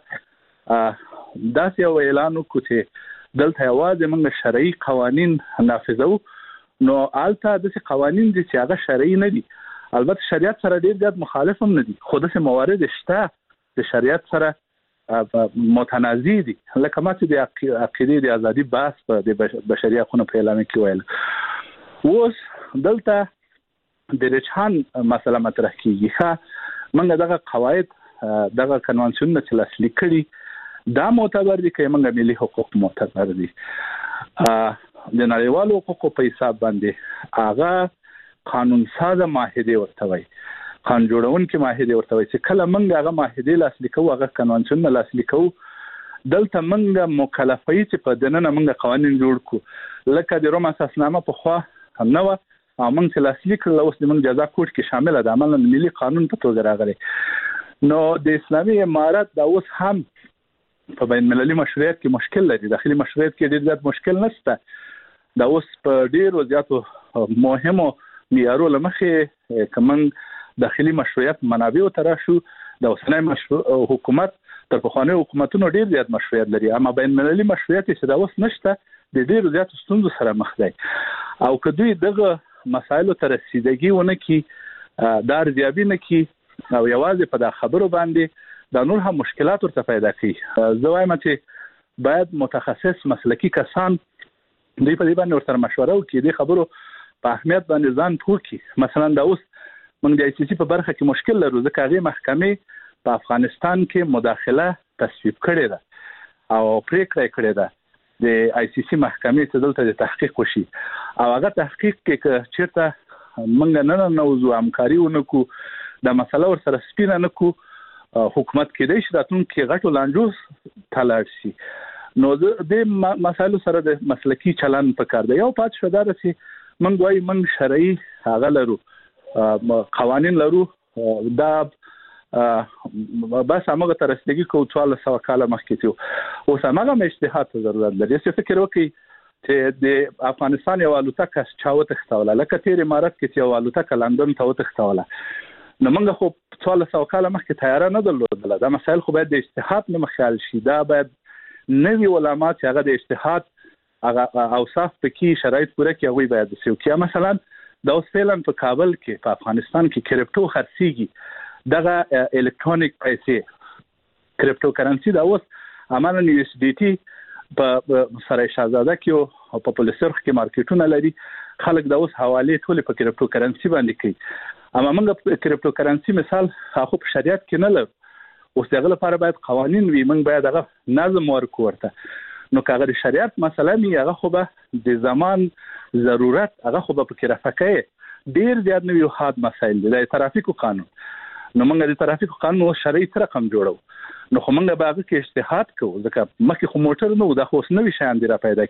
Speaker 5: منګه داسې یو اعلان وکړو چې دلته یوازې موږ شرعي قوانین نافذو نو البته د قوانین دي چې هغه شرعي نه دي البته شریعت سره ډیر زیات مخالف هم نه دي خو د موارد شته د شریعت سره متنازع دي لکه ما چې د عقیدې د ازادي بحث په د بشري حقوقو په اعلان کې ویل. اوس دلته د رجحان مسله مطرح کیږي ښه موږ دغه قواعد دغه کنوانسیون چې لاسلیک کړي دا معتبر دي که موږ ملي حقوق معتبر دي. د نړیوالو حقوقو په حساب باندې هغه قانون ساز معاهده ورته وي قانون جوړونکي معاهده ورته وي چې کله موږ هغه معاهده لاسلیکو هغه کنوانسیون لاسلیکو دلته موږ مکلفي چې په دننه موږ قوانين جوړ کو لکه د روم اساسنامه په خوا هم نو او موږ چې لاسلیک کړل اوس د موږ جزا کوټ کې شامل ده عملاً ملي قانون په توګه راغلي. نو د اسلامي امارت دا اوس هم په بین المللي مشروعیت کې مشکل لري، داخلي مشروعیت کې ډیر زیات مشکل نشته. دا اوس په ډیر زیاتو مهمو معیارو لمخې کوم داخلي مشروعیت منابع تر شو د اوسنۍ مشروع حکومت تر پخواني حکومتونو ډیر زیات مشروعیت لري، اما بین المللي مشروعیت چې دا اوس نشته د ډیر زیات ستونزو سره مخ دی. او که دوی دغه مسایلو ته رسیدګي ونه کی دا ارزیابي نه کی او یوازې په دا خبرو باندې دا نور هم مشکلات ورته پیدا کوي. زه وایم چې باید متخصص مسلکی کسان دوی په دې باندې ورته مشوره وکړي، د خبرو په اهمیت باندې ځان پوه کړي. مثلا دا اوس موږ د آی سی سی په برخه کې مشکل لرو، ځکه هغه محکمې په افغانستان کې مداخله تصویب کړې ده او پریکړه کړې ده د آی سی سی محکمې چې دلته د تحقیق وشي او هغه تحقیق کې چیرته موږ نه نوځو همکاري ونکو د مسله ور سره سپینه نکو، حکومت کې د شراتون کې غټو لانجو تلاړ شي. نو د مسایلو سره د مسلکی چلن پکار دی. یو پات شو دا چې موږ وايي موږ شرعي هغه لرو، قوانين لرو، دا بس هغه تر رسیدګي کو څوال سو کاله مخکې تیو اوس هغه اجتهاد ته ضرورت لري. چې فکر وکړي چې د افغانستان یو الوتکه چاوت ختوله، لکه تیر امارات کې یو الوتکه لندن ته وت ختوله، نو موږ خو څوال سو کاله مخکې تیار نه درلودل. دا مسایل خو باید د اجتهاد نه مخال شي، دا باید نوی علماء چې هغه د اجتهاد هغه اوصاف پکې شرایط پوره کوي هغه باید وسیو. کیا مثلا دا اوس فعلا په کابل کې په افغانستان کې کرپټو خرڅيږي، دغه الکترونیک پیسې کرپټو کرنسي دا اوس امانه یو اس ډي ټي په سره شاهزاده کې او په پولیسرخ کې مارکیټونه لري، خلک دا اوس حواله ټول په کرپټو کرنسي باندې کوي. اما موږ کرپټو کرنسي مثال خو په شریعت کې نه لرو، اوس دغه لپاره باید قوانين وي، موږ باید هغه نظم ورکو ورته. نو کاغه شریعت مسله می هغه خو به د زمان ضرورت هغه خو به په رفقه ډیر زیات نوی حاد مسایل دي. د ترافیکو قانون، نو موږ د ترافیکو قانون شرعي تر رقم جوړو، نو خو موږ به هغه کې اجتهاد کوو، ځکه مخکې خو موټر نو د خو نوې شیان دی را پیدا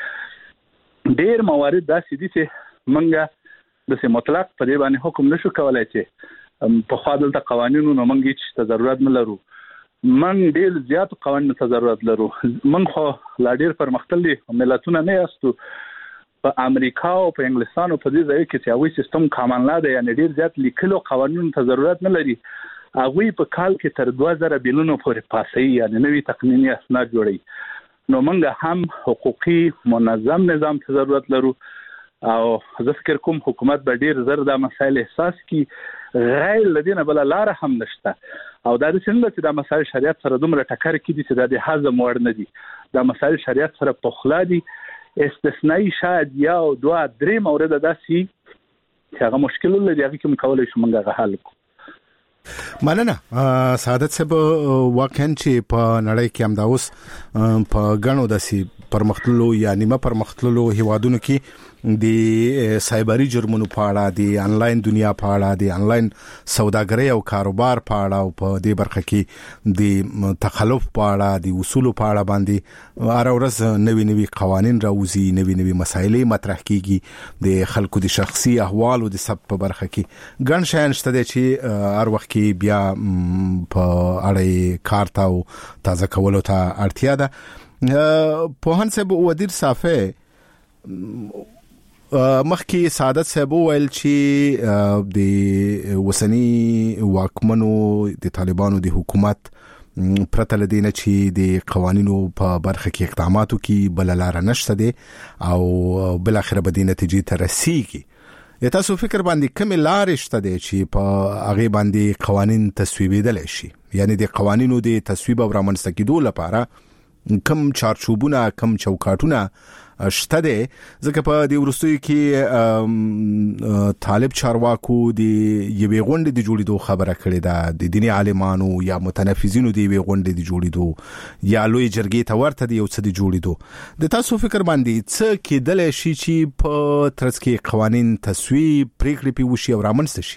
Speaker 5: کیږي. ډیر موارد داسې دي چې موږ د سه مطلق په دې باندې حکم نشو کولای چې په خاطر د قوانینو نو موږ هیڅ ضرورت نه لرو. من ډیر زیات قوانینو ته ضرورت لرو. من خو لا ډیر پرمختللي ملتونه نه یاستو، په امریکا او په انګلستان او په دې ځای کې چې هغوی سیستم کامن لا دی، یعنی ډیر زیات لیکلو قوانینو ته ضرورت نه لري. هغوی په کال کې تر دوه زره بیلونو پورې پاسي، یعنی نوی تقنینی اسناد جوړي. نو موږ هم حقوقي منظم نظام ته ضرورت لرو او زه فکر کوم حکومت به ډیر زر دا مسایل احساس کی، غیر لدینه بل لار هم نشته. او دا د څنګه چې دا مسایل شریعت سره دومره ټکر کړي چې د هضم وړ نه دي. دا مسایل شریعت سره پخلا دي، استثنایی شاید یا او دوه درې مورد داسي چې هغه مشکل لري، هغه کوم کولای شو موږ هغه حل کړو.
Speaker 4: مننه سعادت صاحب. واقعا چې په نړۍ کې هم دا اوس په غنو داسي پرمختللو یا نیمه پرمختللو هیوادونو کې د سایبری جرمونو په اړه، د انلاین دنیا په اړه، د انلاین سوداګرۍ او کاروبار په اړه او په دې برخه کې د تخلف په اړه، د اصول په اړه باندې هر ورځ نوي نوي قوانين راوځي، نوي نوي مسایل مطرح کیږي. د خلکو د شخصي احوال او د سب په برخه کې ګڼ شیان شته چې هر وخت کې بیا په اړه کار تا او تازه کولو ته اړتیا ده. په هان صاحب ودیر صافه مخکې سعادت صاحب ویل چې د وسنی واکمنو د طالبانو د حکومت پرته لدینه چې د قوانینو په برخه کې اقداماتو کې بل لار نشته دي او بل اخر به د نتیجې ته رسیږي. تاسو فکر باندې کوم لارې شته دي چې په هغه باندې قوانين تصویبېدل شي، یعنی د قوانینو د تصویب او رامنځته کېدو لپاره کم چارچوبونه کم چوکاټونه شته دي؟ ځکه په دې ورستوي کې طالب چارواکو د یوې غونډې د جوړېدو خبره کړې ده، د دیني عالمانو یا متنفذینو د یوې غونډې د جوړېدو یا لوی جرګې ته ورته دی یو څه د جوړېدو. د تاسو فکر باندې څه کېدلی شي چې په ترڅ کې قوانین تصویب پریکړې پې وشي او رامنځته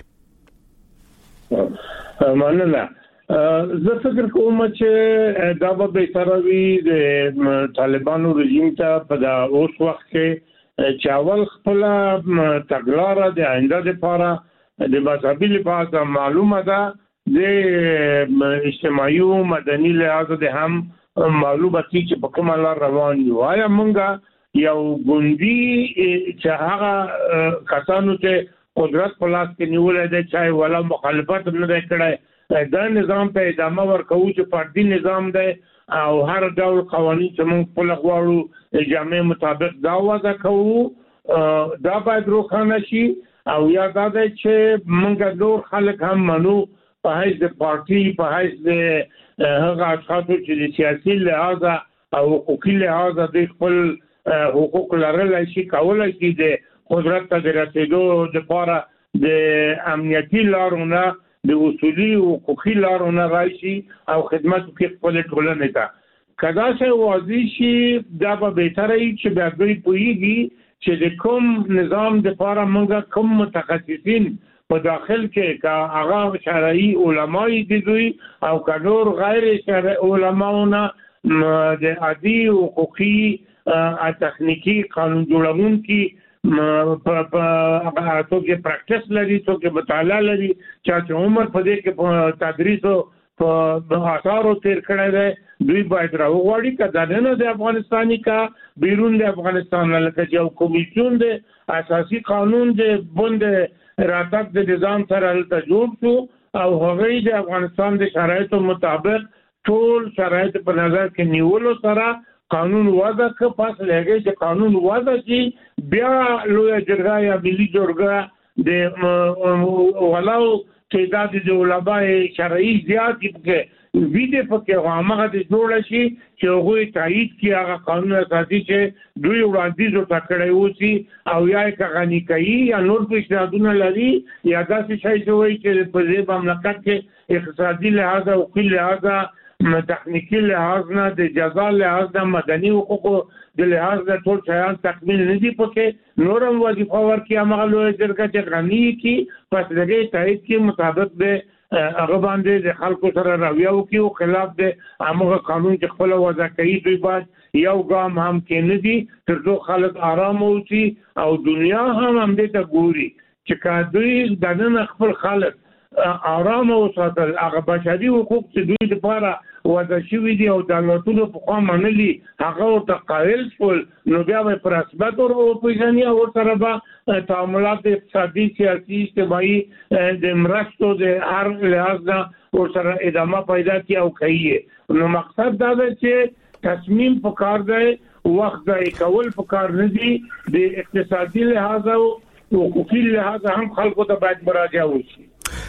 Speaker 4: شي؟
Speaker 6: مننه. زه فکر کوم چې دا به بهتره وي د طالبانو رژیم ته په دا اوس وخت کې چې اول خپل تګلاره د آینده لپاره د مذهبي لباس معلومه ده د اجتماعي او مدني لحاظ د هم معلومات چې په کومه لار روان یو. آیا مونږ یو ګوندي چې هغه کسانو ته قدرت په لاس کې نیولای دی چې ولا مخالفت نه دی کړی، دا نظام ته ادامه ورکوو چې فردي نظام دی او هر ډول قوانين چې موږ په لغواړو جامع مطابق دا وضع کوو، دا باید روښانه شي. او یا دا دی چې موږ نور خلک هم منو په حیث د پارټي، په حیث د هغه اشخاصو چې د سیاسي لحاظ او حقوقي لحاظ د خپل حقوق لرلای شي، کولای شي د قدرت ته د رسیدو لپاره د امنیتي لارونه، د اصولي او حقوقي لارونه راشي او خدمت کوي خپل ټولنې ته. کدا چې واضح شي دا به بهتره وي چې بیا دوی پوهیږي چې د کوم نظام د لپاره موږ کوم متخصصین په داخل کې کا هغه شرعي علماي دي دوی او کډور غیر شرعي علماونه د عادي حقوقي ا تخنیکی قانون جوړونکي په هغه توګه پریکټس لري، توګه مطالعه لري، چې عمر په دې کې په تدریس او په اثارو تیر کړی دی، دوی باید راوغواړي کدا نه د افغانستاني کا بیرون د افغانستان لکه یو کمیسیون د اساسي قانون د بند راتګ د نظام سره ته جوړ شو او هغه د افغانستان د شرایطو مطابق ټول شرایط په نظر کې نیولو سره قانون وضع که پاس لګي چې قانون وضع شي، بیا لوی جرګه یا ملي جرګه د ولو تعداد د علماء شرعي زیات کې ویډه پکې هغه د جوړ شي چې هغه تایید کړي هغه قانون اساسي چې دوی وړاندیز وکړي وسی او یا کغنی کوي یا نور پیشنهادونه لري یا داسې شي چې وایي چې په دې مملکت کې اقتصادي لحاظ او کل لحاظ تخنیکی لحاظ نه د جزا لحاظ نه مدني حقوقو د لحاظ نه ټول شیان تکمیل نه دي پکې نورم وظیفه ورکړي هغه لوی جرګه چې غنی کی پس دغه تایید کې مطابق د هغه باندې د خلکو سره راویو کې او خلاف د هغه قانون چې خپل وضع کوي دوی باید یو ګام هم کې نه دي ترڅو خلک آرام اوسي او دنیا هم هم دې ته ګوري چې کا دوی دنه خپل خلک آرام او ساتل هغه بشري حقوق چې دوی لپاره وضع شوي دي او دولتونو په خوا منلي هغه ورته قایل شول، نو بیا به په رسمیت ورپېژني او ورسره به تعاملات اقتصادي، سیاسي، اجتماعي د مرستو د هر لحاظ نه ورسره ادامه پیدا کړي او کوي. نو مقصد دا دی چې تصمیم پکار دی، وخت ضایع کول پکار نه دي، د اقتصادي لحاظ او حقوقي لحاظ هم خلکو ته باید مراجعه وشي.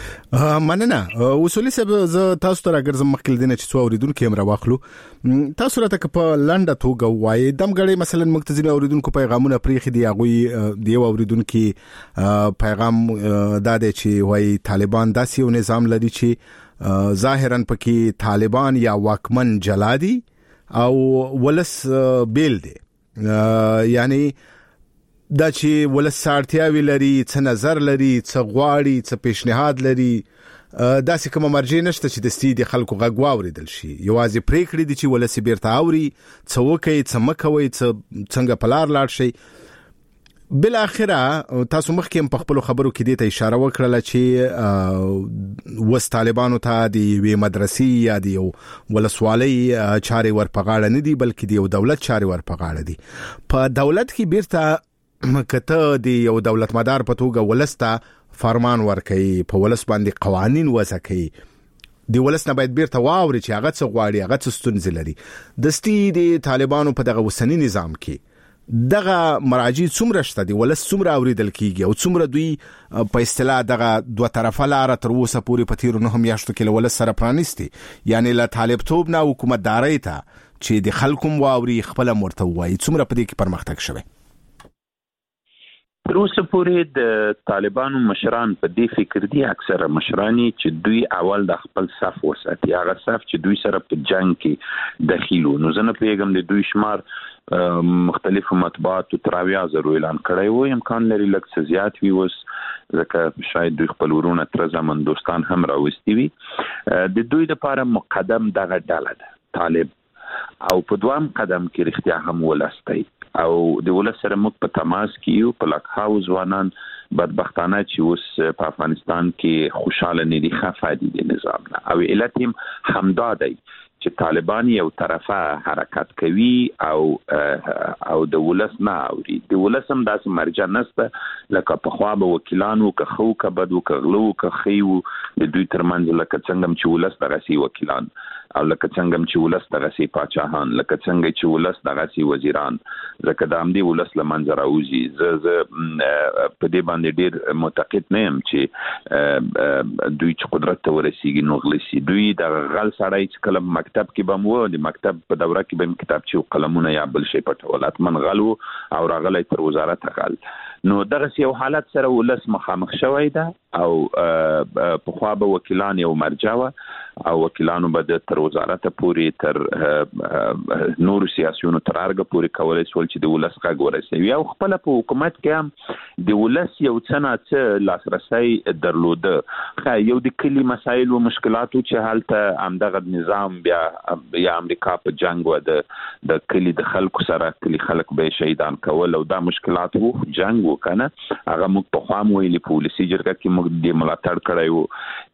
Speaker 4: مننه اصولي صاحب، زه تاسو ته راګرځم مخکې دینه چې څو اوریدونکو هم راوخلو. تاسو راته په لنډه توګه وایي دم غړي مثلا مختزین اوریدونکو پیغامونه پریخي دی هغه دی اوریدونکو پیغام دا دی چې وایي طالبان داسې یو نظام لري چې ظاهرا پکې طالبان یا واکمن جلادي او ولس بیل دی، یعنی دا چې ولس سارتیاوی لري، څه نظر لري، څه غواړي، څه پیشنهاد لري، دا چې کوم مرجع نشته چې د ستې د خلکو غږ واوریدل شي، یوازې پریکړې دي چې ولس بیرته اوري، څه وکړي، څه مکوي، څه څنګه پلار لاړ شي. بل اخره تاسو مخکې په خپل خبرو کې دې ته اشاره وکړه چې وس طالبانو ته د وی مدرسې یا د یو ولسوالۍ چاري ورپغاړه نه دي بلکې د یو دولت چاري ورپغاړه دي. په دولت کې بیرته کته دی یو دولت مدار په توګه ولستا فرمان ورکړي، په ولس باندې قوانين وضع کړي، دی ولس نه باید بیرته واوري چې هغه څه غواړي، هغه څه ستونزې لري. د ستې د طالبانو په دغه وسنی نظام کې دغه مراجع څومره شته دي، ولس څومره اوریدل کیږي او څومره دوی په اصطلاح دغه دوه طرفه لار تر اوسه پورې په تیر نه هم یاشتو کې ولس سره پرانیستي، یعنی له طالب توب نه حکومتداري ته چې د خلکو واوري خپل مرته وایي څومره په دې کې پرمختګ شوی.
Speaker 7: تر اوسه پورې د طالبانو مشران په دې فکر دي، اکثره مشرانی چې دوی اول د خپل صف وساتي، هغه صف چې دوی سره په جنگ کې داخلو. نو زه نه پیغام د دوی شمار مختلفو مطبوعاتو تراویا زرو اعلان کړی وو، امکان لري لږ څه زیات وي اوس ځکه شاید دوی خپل ورونه تر زمن دوستان هم راوستي وي. د دوی لپاره مقدم دغه ډله ده طالب او په دوام قدم کې رښتیا هم ولستای او د ولس سره موږ په تماس کې یو په لک هاوس ځوانان بدبختانه چې اوس په افغانستان کې خوشاله نه دي خفادي د نظام نه او علت هم همدا دی چې طالبان یو طرفه حرکت کوي او او د ولس نه اوري د ولس هم داسې مرجع نشته لکه په خوا به وکیلانو که خو که بدو که غلو که خیو د دوی ترمنځ لکه څنګه چې ولس دغه سي وکیلان او لکه څنګه چې ولس دغه سي پاچاهان لکه څنګه چې ولس دغه سي وزیران زکه د امدي ولس لمنځ راوځي ز ز په دې باندې ډیر معتقد نه يم چې دوی چې قدرت ته ورسیږي نو غلسي دوی د غل سړی چې کلم مکتب کې بم و د مکتب په دوره کې بم کتابچې او قلمونه یا بل شي پټولات من غلو او راغلی تر وزارت غل نو دغه یو حالت سره ولس مخامخ شوی ده او په خوا به وکیلان یو مرجع او وکیلانو به تر وزارت پورې تر نور سیاسيونو تر ارګه پورې کولای شول چې د ولس غږ ورسوي او خپل په حکومت کې هم د ولس یو څه نه څه لاسرسي درلوده یو د کلی مسایل او مشکلاتو چې حالته امدغه نظام بیا یا امریکا په جنگ و د د کلی د خلکو سره کلی خلک به شهیدان کول او دا مشکلات وو جنگ وکنه هغه موږ په خام ویلي پولیسي جرګه کې موږ د ملاتړ کړایو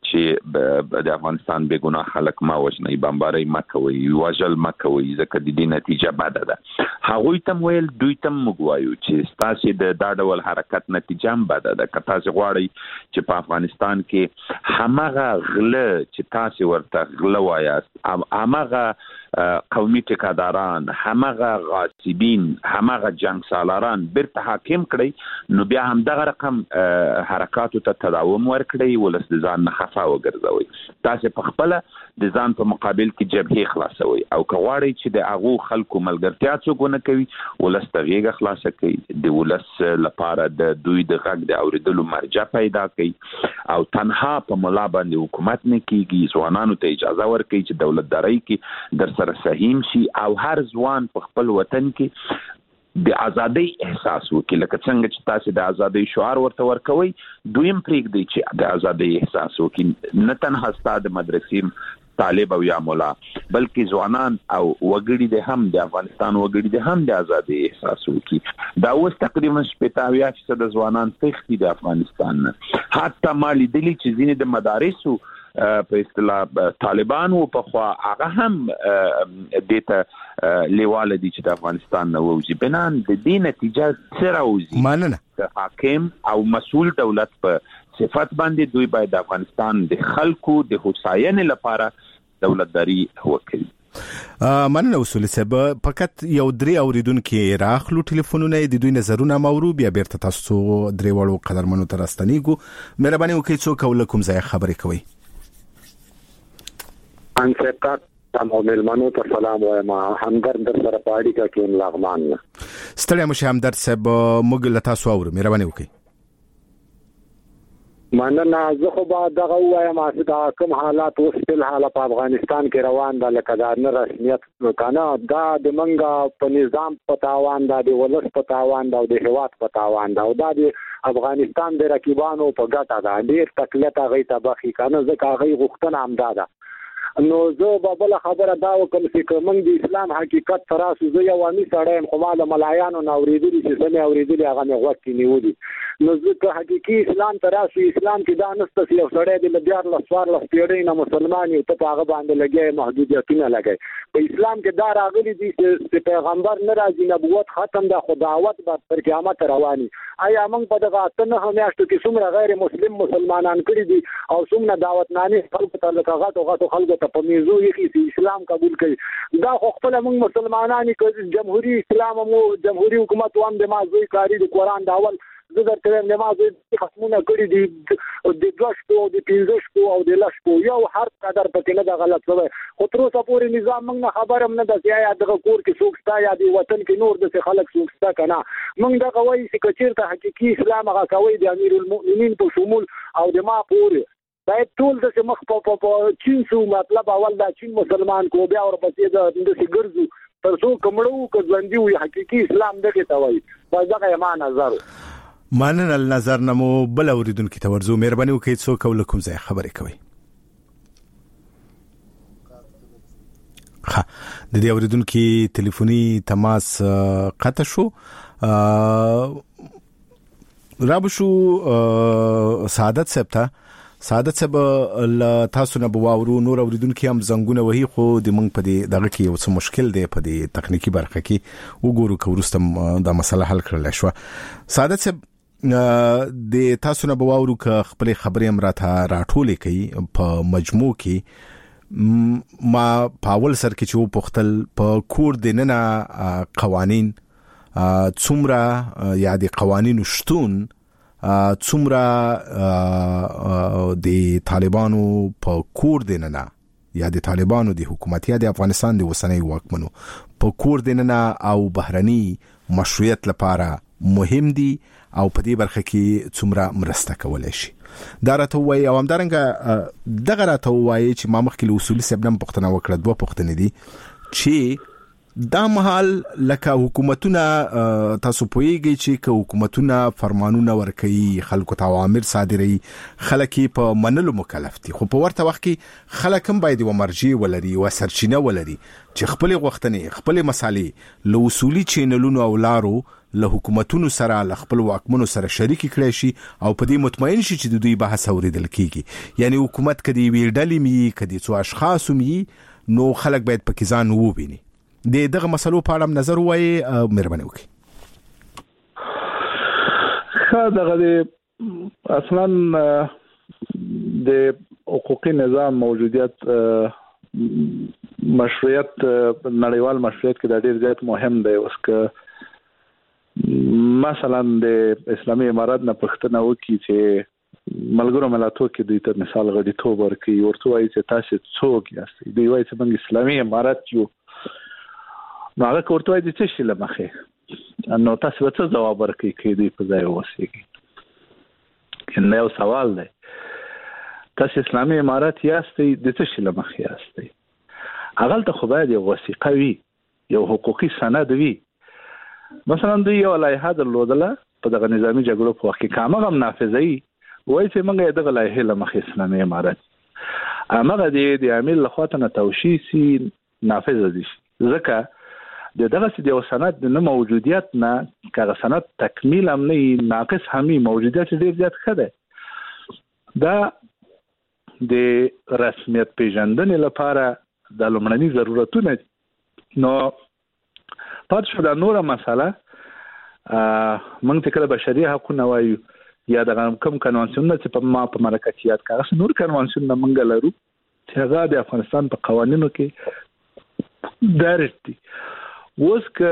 Speaker 7: چې د افغانستان به ګناه خلک ما وژني بمباري ما کوي واجل ما کوي ځکه د دې نتیجه بده ده هغه تم ویل دوی تم مګوایو چې ستاسو د دا ډول حرکت نتیجه هم بده ده که تاسو غواړئ چې په افغانستان کې همغه غله چې تاسو ورته غله وایاست همغه قومي ټیکاداران همغه غاصبین همغه جنگ سالاران برته حاکم کړي نو بیا هم دغه رقم حرکاتو ته تداوم ورکړي ولس د ځان نه خفا وګرځوي تاسو په خپل د ځان په مقابل کې جبهه خلاصوي او کغواړي چې د هغه خلکو ملګرتیا څوک نه کوي ولس تغیګه خلاصه کوي د ولس لپاره د دوی د غږ د اوریدلو مرجع پیدا کوي او تنها په ملا باندې حکومت نه کیږي ځوانانو ته اجازه ورکړي چې دولتداري کې در سره سهیم شي او هر ځوان په خپل وطن کې د ازادۍ احساس وکړي لکه څنګه چې تاسو د ازادۍ شعار ورته ورکوي دویم پریږدي چې د ازادۍ احساس وکړي نه تنها ستاسو د مدرسې طالب او یا مولا بلکې ځوانان او وګړي د هم د افغانستان وګړي د هم د ازادۍ احساس وکړي دا اوس تقریبا شپږ فیصد د ځوانان تختی د افغانستان حتی مالی دلی چې ځینې د مدارسو په اصطلاح طالبان او په خوا هغه هم دته لیواله دي چې د افغانستان نو وځي بنان د دې نتیجه سره وځي
Speaker 4: ماننه
Speaker 7: حاکم او مسؤل دولت په صفات باندې دوی باید د افغانستان د خلکو د هوساینې لپاره دولتداري وکړي
Speaker 4: مننه اصول سبا فقط یو درې اوریدونکو راخلو ټلیفونونه د دوی نظرونه مورو بیا بیرته تاسو درې وړو قدرمنو ترستنیګو مهرباني وکړئ څوک ولکم ځای خبرې کوي
Speaker 8: ان سپکات تمام ملمنو ته سلام وایم همدرد در سره پاړی کا کین لغمان
Speaker 4: ستړي مشه همدرد صاحب موږ له تاسو اورو مهرباني وکړئ
Speaker 8: مننه زه خو به دغه وایم چې دا کوم حالات اوس په حاله په افغانستان کې روان دي لکه دا نه رسمیت کنه دا د منګه په نظام په تاوان دا د ولس په تاوان دا د هواد په تاوان دا دا د افغانستان د رقیبانو په ګټه دا ډیر تکلیف هغه تبخي کنه ځکه هغه غوښتنه امداده نو زه به بل خبره دا وکم چې موږ د اسلام حقیقت تراسو زه یو امي سړی خو مال ملایانو نو اوریدلی چې سمې اوریدلی هغه مې وخت نیولې نو زه حقيقي اسلام تراسو اسلام کې دا نسته چې یو سړی د لږار لسوار لس پیړۍ نه مسلمان یو ته هغه باندې لګي محدودیتونه لګي په اسلام کې دا راغلي دي چې پیغمبر نه راځي نبوت ختم ده خداوت به تر قیامت رواني آیا موږ په دغه اتنه میاشتو کې څومره غیر مسلم مسلمانان کړي دي او څومره دعوتنامې خلکو ته لکه غاټو خلکو ته په میزو یې چې اسلام قبول کړي دا خو خپل موږ مسلمانان کې جمهوریت اسلام مو جمهوریت حکومت وام د مازوي کاری د قران داول زه درته نماز خصمونه کړی دي د دوشتو او د پنځشتو او د لشتو یو هر قدر پکې نه د غلط شوی خو تر اوسه پورې نظام موږ نه خبرم نه د یا د کور کې څوک ستا یا د وطن کې نور د خلک څوک ستا کنه موږ دا کوي چې کچیرته حقيقي اسلام هغه کوي د امیر المؤمنین په شمول او د ما پورې باید ټول د مخ په چین سو مطلب اول دا چین مسلمان کو بیا ورپسې د د ګرځو تر څو کومړو ک ځوندي وي حقيقي اسلام دغه توي دا یې ما نظر
Speaker 4: مانن النظر نمو بل اوریدونکو ته ورزو مهرباني وکړئ څوک ولکم ځای خبرې کوي ها د دې اوریدونکو ټلیفوني تماس قطع شو. رابشو سعادت صاحب ته سعادت صاحب تاسو نه بواورو نور اوریدونکو هم زنګونه وهي خو د مونږ په دې دغه کې یو څه مشکل دی په دې تخنیکی برخه کې وګورو که ورسته دا مسله حل کړل شو. سعادت صاحب د تاسو نه بواورو که خپل خبرې هم راته راټولې کړي په مجموع کې ما پاول سر کې چې و پختل په کور د نن قوانين څومره یا د قوانینو شتون څومره د طالبانو په کور د نن یا د طالبانو د حکومت یا د افغانستان د وسنۍ واکمنو په کور د نن او بهرني مشروعیت لپاره مهم دي او په دې برخه کې څومره مرسته کولای شي. دا راته وایي او همدارنګه دغه راته وایي چې ما مخکې له اصولي سبنم پوښتنه وکړه دوه پوښتنې دي چې دا مهال لکه حکومتونه تاسو پوهیږئ چې که حکومتونه فرمانونه ورکوي خلکو ته اوامر صادروي خلک په منلو مکلف دي خو په ورته وخت کې خلک هم باید یو مرجع ولري او سرچینه ولري چې خپل غوښتنې خپل مسالې له اصولي چینلونو او لارو له حکومتونو سره له خپل واکمنو سره شریک کړي شي او په دې مطمئن شي چې د دوی بحث اوریدل کیږي. یعنی حکومت کدی ویډلې می کدی څو اشخاص می نو خلک باید پکې ځان وویني. د دغه مسلو په اړه نظر وایي مهرباني وکړئ.
Speaker 5: خا دغه اصلا د حقوقي نظام موجودیت مشروعیت نړیوال مشروعیت کې د ډېر زیات مهم دی. اوس که مثلا د اسلامي امارات نه پښتنه وکړي چې ملګرو ملاتو کې دوی ته مثال غړیتوب ورکړي ورته وایي چې تاسو څوک یاست دوی وایي چې موږ اسلامي امارات یو نو هغه ورته وایي چې څه شي لمخه نو تاسو څه جواب ورکړي کې دوی په ځای وسیږي. کنه یو سوال دی تاسو اسلامي امارات یاست د څه شي لمخه یاست هغه ته خو باید یو وثیقه وي یو حقوقي سند وي. مثلا دوی یو لایحه درلودله په دغه نظامی جګړو په وخت کې کامه هم نافذي وایي چې موږ دغه لایحه لمخې اسلامي امارات هغه د عامل لخوا ته توشیسي نافذ دي ځکه دغه د یو سند د موجودیت نه کغه سند تکمیل هم نه ناقص همي موجودیت ډیر زیات خده دا د رسمیت پیژندنې لپاره د لومړني ضرورتونه نو پات شو دا نوره مسله موږ ته کله بشري حقوقونه وایو یا د کوم کنوانسیون چې په ما په مرکزیت کې نور کنوانسیون موږ لرو چې هغه د افغانستان په قوانینو کې درج دي. اوس که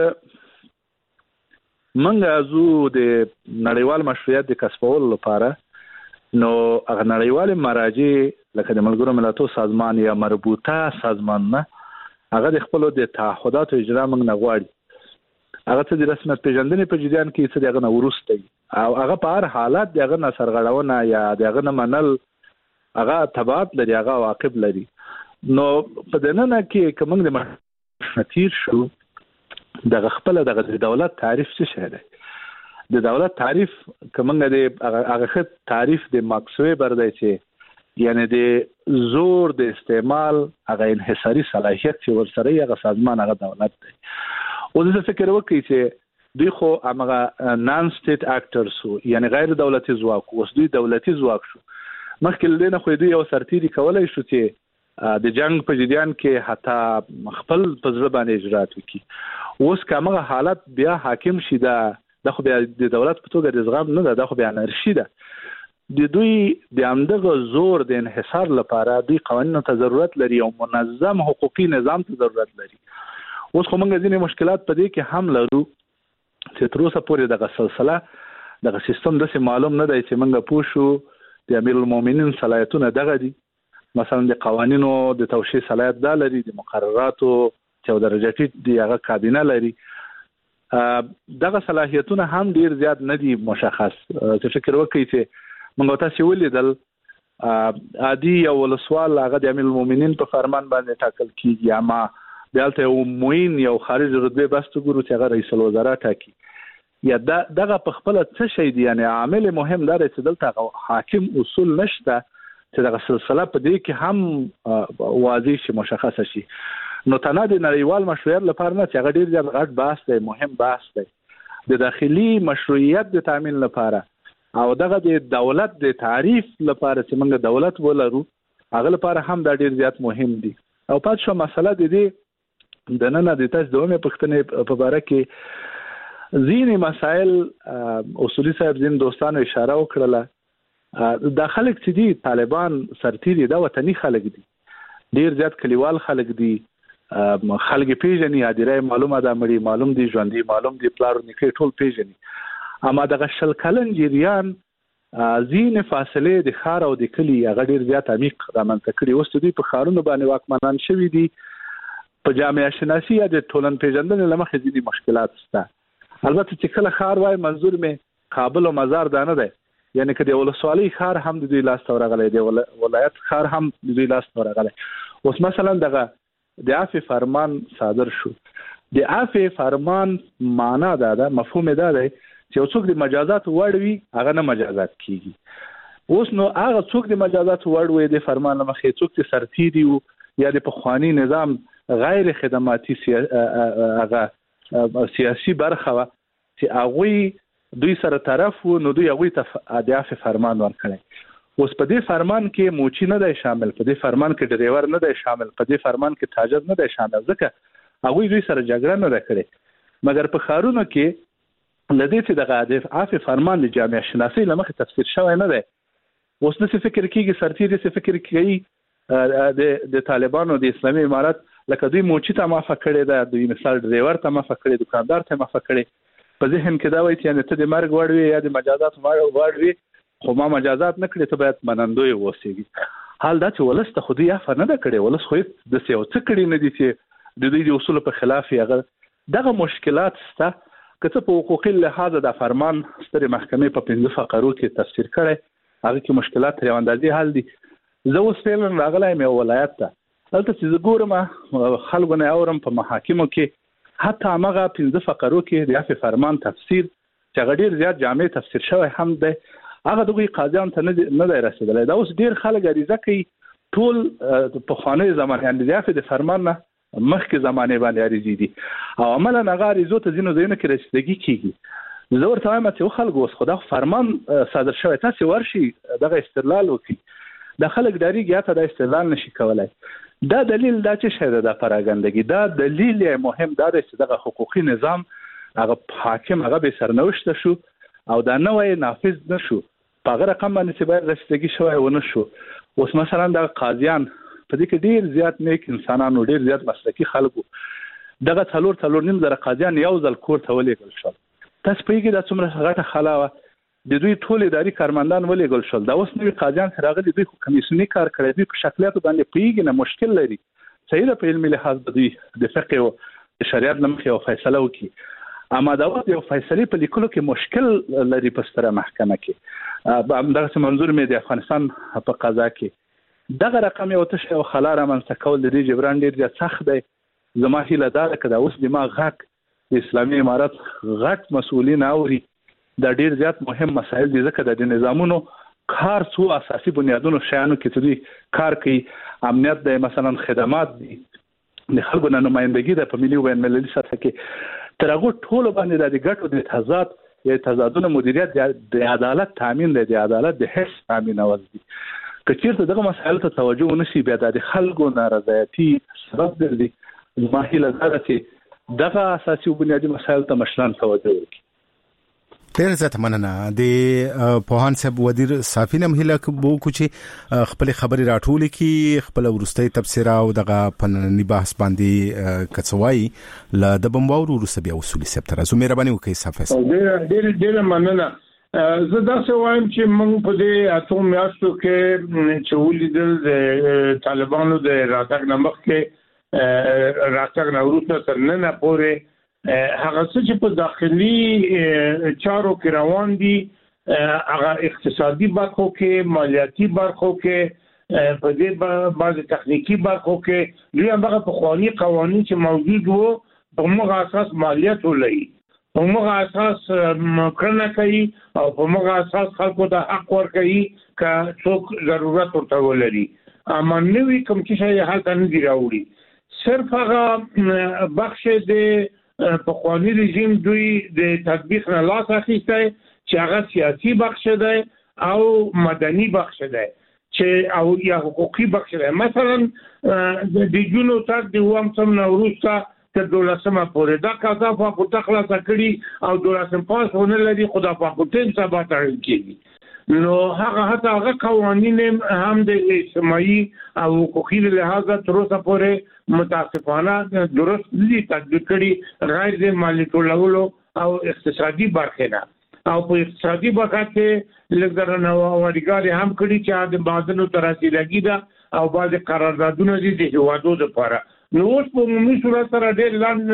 Speaker 5: موږ ازو د نړیوال مشروعیت د کسبولو لپاره نو هغه نړیوال مراجع لکه د ملګرو ملتونو سازمان یا مربوطه سازمان نه هغه د خپل د تعهداتو اجرا موږ نه غواړي هغه څه د رسمیت پیژندنې په جریان کې څه دغه نه ورسته او هغه په هر حالت دغه نه سرغړونه یا دغه نه منل هغه تبعات لري هغه واقب لري. نو په دننه کې کوم د مشتیر شو دغه خپل دغه دولت تعریف څه شي دی د دولت تعریف کومه د هغه تعریف د ماکسوی بردای چې یعنی د زور د استعمال هغه انحصاري صلاحیت چې ورسره هغه سازمان هغه دولت دی. او زه فکر وکړم چې دوی خو هغه نان سټیټ اکټرز یعنی غیر دولتي ځواک اوس دوی دولتي ځواک شو مخکې لنه خو دوی یو سرتيري کولای شو چې د جنگ په جریان کې حتی خپل پزړه باندې اجرات وکړي. اوس کومه حالت بیا حاکم شي دا د خو بیا د دولت په توګه د زغم نه ده د خو بیا نرشي ده د دوی د امدغه زور د انحصار لپاره دوی قوانینو ته ضرورت لري او منظم حقوقي نظام ته ضرورت لري. اوس خو موږ ځینې مشکلات په دې کې هم لرو چې تر اوسه پورې دغه سلسله دغه سیستم داسې معلوم نه دی چې موږ پوه شو د امیر المؤمنین صلاحیتونه دغه دي مثلا د قوانینو د توشیح صلاحیت دا لري د مقرراتو چې درجاتي دی هغه کابینه لري دغه صلاحیتونه هم ډیر زیات نه دي مشخص. چې فکر وکړئ چې موږ تاسو ولیدل عادي یو ولسوال هغه د امیر المؤمنین په فرمان باندې ټاکل کیږي یا ما دلته یو موین یو خارج رتبه بس ته ګورو چې هغه رئیس الوزرا ټاکي یا دغه په خپل څه شي دی یعنی عامل مهم دی چې دلته حاکم اصول نشته چې دغه سلسله په دې کې هم واضح شي مشخصه شي. نو تنه د نړیوال مشروعیت لپاره نه چې هغه ډیر زیات غټ بحث دی، مهم بحث دی د داخلي مشروعیت د تامین لپاره او دغه د دولت د تعریف لپاره چې موږ دولت ولرو هغه لپاره هم دا ډیر زیات مهم دي. او پات شو مسله د دې د نن د تاسو دومره پښتنې په اړه کې ځینې مسائل اصولي صاحب زین دوستانو اشاره وکړه. د خلک چې دي طالبان سرتیري دا وطني خلک دي، ډیر زیات کلیوال خلک دي، خلک پیژني، ادیره معلومه ده، مړي معلوم دي، ژوندۍ معلوم دي، پلار نیکه ټول پیژني. اما دغه شل کلن جریان ځینې فاصله د ښار او د کلي هغه ډیر زیات عمیق رامنځته کړي. اوس دوی په ښارونو باندې واکمنان شوي دي، په جامعه شناسي یا د ټولن پیژندنې له مخې ځینې مشکلات شته. البته چې کله ښار وای منظور مې کابل او مزار دا نه دی، یعنی که د ولسوالۍ ښار هم د دوی لاس ته ورغلی دی، ولایت ښار هم د دوی لاس ته ورغلی. اوس مثلا دغه د عفو فرمان صادر شو. د عفو فرمان معنا دا ده، مفهوم دا دی چې څوک د مجازات وړ وي هغه نه مجازات کیږي. اوس نو هغه څوک د مجازات وړ وي د فرمان لمخې څوک چې سرتیري وو یا د پخوانی نظام غیر خدماتي هغه سیاسي برخه وا چې هغه دوی سره طرف وو، نو دوی هغه ته د عفو فرمان ورکړي. اوس په دې فرمان کې موچی نه دی شامل، په دې فرمان کې ډرایور نه دی شامل، په دې فرمان کې تاجر نه دی شامل، ځکه هغه دوی سره جګړه نه وکړي. مګر په خارونو کې لدې چې دغه عفو فرمان د جامعه شناسي لمخې تفسیر شوی نه دی. اوس څه فکر کیږي سرتیري څه فکر کوي د د طالبانو د اسلامي امارت لکه دوی موچی ته معافه کړي ده، دوی مثال ډرایور ته معافه کړي، دکاندار ته معافه کړي. په ذهن کې دا وایي چې ته د مرګ وړ وي یا د مجازات وړ وي، خو ما مجازات نه کړي، ته باید منندوی اوسېږي. حال دا چې ولس ته خو دوی عفو نه ده کړې، ولس خو د څه یو څه کړي نه دي چې د دوی د اصولو په خلاف هغه دغه مشکلات شته. که څه په حقوقي لحاظ د فرمان سترې محکمې په پنځه فقرو کې تفسیر کړی، هغه کې مشکلات تر یو اندازې حل دي. زه اوس فعلا راغلی یم یو ولایت ته، هلته چې زه ګورم خلکو نه اورم په محاکمو کې حتی همغه پنځه فقرو کې د عفو فرمان تفسیر چې هغه ډېر زیات جامع تفسیر شوی هم دی، هغه دغه قاضیان ته نه دی رسېدلی. دا اوس ډېر خلک عریضه کوي ټول پخوانۍ زمانې، یعنې د عفو د فرمان نه مخکې زمانه باندې عریضې دي او عملاً هغه عریضو ته ځینو ځایونو کې رسیدګي کیږي. زه ورته وایم چې خلکو اوس خو دا فرمان صادر شوی، تاسو ورشي دغه استدلال وکړي. د خلک ډاریږي یا ته د استدلال نشي کولای. دا دلیل دا چې شاید د پراګندګي دا دلیل مهم دا دی چې دغه حقوقي نظام هغه حاکم هغه به سرنوشت شو او دا نوې نافذ نشو، په هغه رقم باندې چې باید رسیدګي شوی ونه شو. اوس مثلا د قاضیان په دې کې ډیر زیات نیک انسانانو، ډیر زیات مسلکي خلکو، دغه څلور څلور نیم زره قاضیان یو ځل کور ته ولېږل شول. تاسو پوهېږئ دا څومره غټه خلا وه، د دوی ټول اداري کارمندان ولېږل شول. دا اوس نوي قاضیان چې راغلي دوی خو کمیسیوني کار کړی، دوی په شکلیاتو باندې پوهېږي نه، مشکل لري. صحیح ده په علمي لحاظ به دوی د فقه او د شریعت له مخې یو فیصله وکړي، اما دا اوس یو فیصلې په لیکلو کې مشکل لري په ستره محکمه کې. همدغسې منظور مې د افغانستان په قضا کې دغه رقم یو تشه او خلا رامنځته کول د دې جبران ډېر زیات سخت دی. زما هیله دا ده که دا اوس د ما غږ د اسلامي امارت غټ مسؤلین اوري، دا ډېر زیات مهم مسایل دي، ځکه د نظامونو کار څو اساسي بنیادونو شیانو کې چې دوی کار کوي، امنیت دی، مثلا خدمات دي، د خلکو نه نمایندګي ده په ملي او بین المللي سطح کې، تر هغو ټولو باندې د ګټو د تضاد یا تضادونو مدیریت د عدالت تامین دی، د عدالت د حفظ تامینول دي. که چیرته دغه مسایلو ته توجه ونشي، بیا د خلکو نارضایتي سبب ګرځي. زما هیله دا ده چې دغه اساسي او بنیادي مسایلو ته مشران توجه وکړي.
Speaker 4: ډېر زیات مننه. د پوهان صاحب وزیر صافی نم هیله کوو چې خپل خبري راټول کړي، خپل ورستۍ تفسیر او دغه فنني بحث باندې کڅوي ل د بمباور ورسته بیا اصولي صاحب تر زه مهرباني وکړئ. صافی
Speaker 6: ډېر ډېر ډېر مننه. زه داسې وایم چې موږ په دې اتو میاشتو کې چې ولیدل د طالبانو د راتګ نه مخکې راتګ نه وروسته تر ننه پورې هغه څه چې په داخلي چارو کې روان دي، هغه اقتصادي برخو کې، مالیاتي برخو کې، په دې بعض تخنیکی برخو کې دوی هغه پخواني قوانین چې موجود وو په موږ اساس مالیات ولري، په موږ اساس کړنه کوي او په موږ اساس خلکو ته حق ورکوي که څوک ضرورت ورته ولري. اما نوي کوم چې شی هلته نه دي راوړي. صرف هغه بخش د پخوانی رژیم دوی د تطبیق نه لاس اخیسته چې هغه سیاسي بخش دی او مدني بخش دی چې او یا حقوقي بخش دی. مثلا د جنو تک د وام سم نوروز تر دولسمه پورې دا کازا فاکولټه خلاصه کړي او دولسم پاس ونه لري خدا فاکولټه سبا تړل کېږي. نو هغه حتی هغه قوانین هم د اجتماعي او حقوقي لحاظه تر اوسه پورې متاسفانه درست دي تطبیق کړي غیر د مالی ټولولو او اقتصادي برخه نه. او په اقتصادي برخه کې لږ نو ورګاري هم کړي چې د بازارونو ترسیدګي ده او بعض قراردادونه دي د هوادو لپاره. نو اوس په عمومي صورت سره ډېر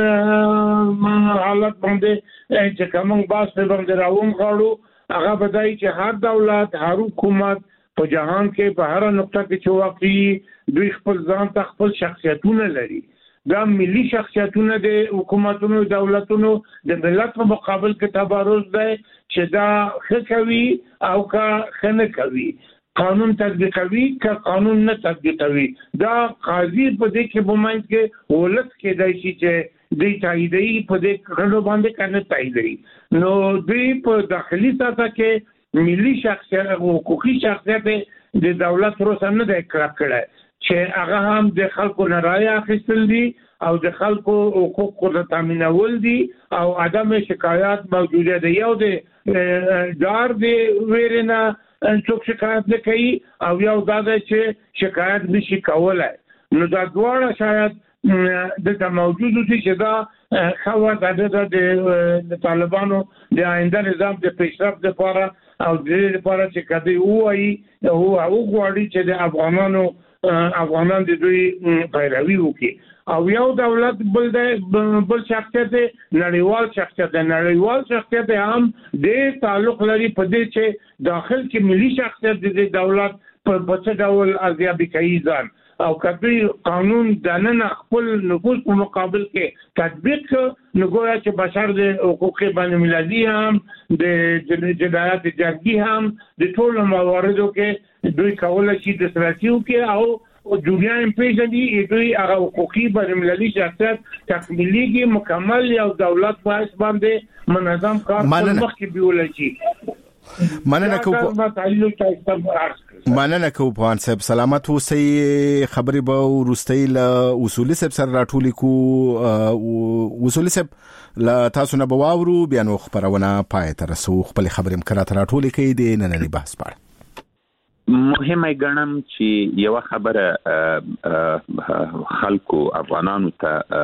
Speaker 6: لاندې حالت باندې چې کوم باس په باندې راوم غواړو هغه بدای چې هر دولت هر حکومت په جهان کې په هر نقطه کې چې واقعي دوی خپل ځان ته خپل شخصیتونه لري. دا ملي شخصیتونه د حکومتونو دولتونو د ملت په مقابل کې تبارز دی چې دا ښه کوي او کا ښه نه کوي، قانون تطبیقوي که قانون نه تطبیقوي. دا قاضي په دې کې بمایند کې ولت کې دی چې د تاییدي په دې کړنو باندې کنه تاییدي. نو دوی په داخلي سطح کې ملي شخصیت او حقوقي شخصیت د دولت سره نه د کلک کړه چې هغه هم د خلکو نه رای اخیستل دي او د خلکو حقوق او تامینول دي او عدم شکایت موجوده دی. یو د دار دی ویرنه څوک شکایت نه کوي او یو دا چې شکایت نشي کولای. نو دا دواړه شاید د موجودو دي چې دا خو د طالبانو د آینده نظام د پیشرفت لپاره او د لپاره چې کدی وایي هو هغه غواړي چې د افغانانو افغانان د دوی پیروي وکړي. او یو دولت بل بل شخصیت نړیوال شخصیت نړیوال شخصیت هم د تعلق لري په دې چې داخل کې ملي شخصیت د دولت په بچ ډول ارزیابي کوي ځان او کدی قانون د نن خپل نفوذ په مقابل کې تطبیق نګویا چې بشر د حقوق بین المللي هم د جنایت جنگي هم د ټولو مواردو کې دوی کولای شي د سراتیو کې او او دنیا هم پیژني دوی هغه حقوقي بین المللي شخصیت تکمیلي مکمل یو دولت وایس باندې منظم کار مخکې بیول شي.
Speaker 4: مننه کوم مننه کوم په صاحب سلامت اوسئ. خبري به ورستۍ له اصولي صاحب سره راټولې کو اصولي صاحب لا تاسو نه بواورو بیا نو خبرونه پای ته رسو خپل خبرې مکرات راټولې کوي د نننی بحث په
Speaker 7: مهمه ګڼم چې یو خبره خلکو افغانانو ته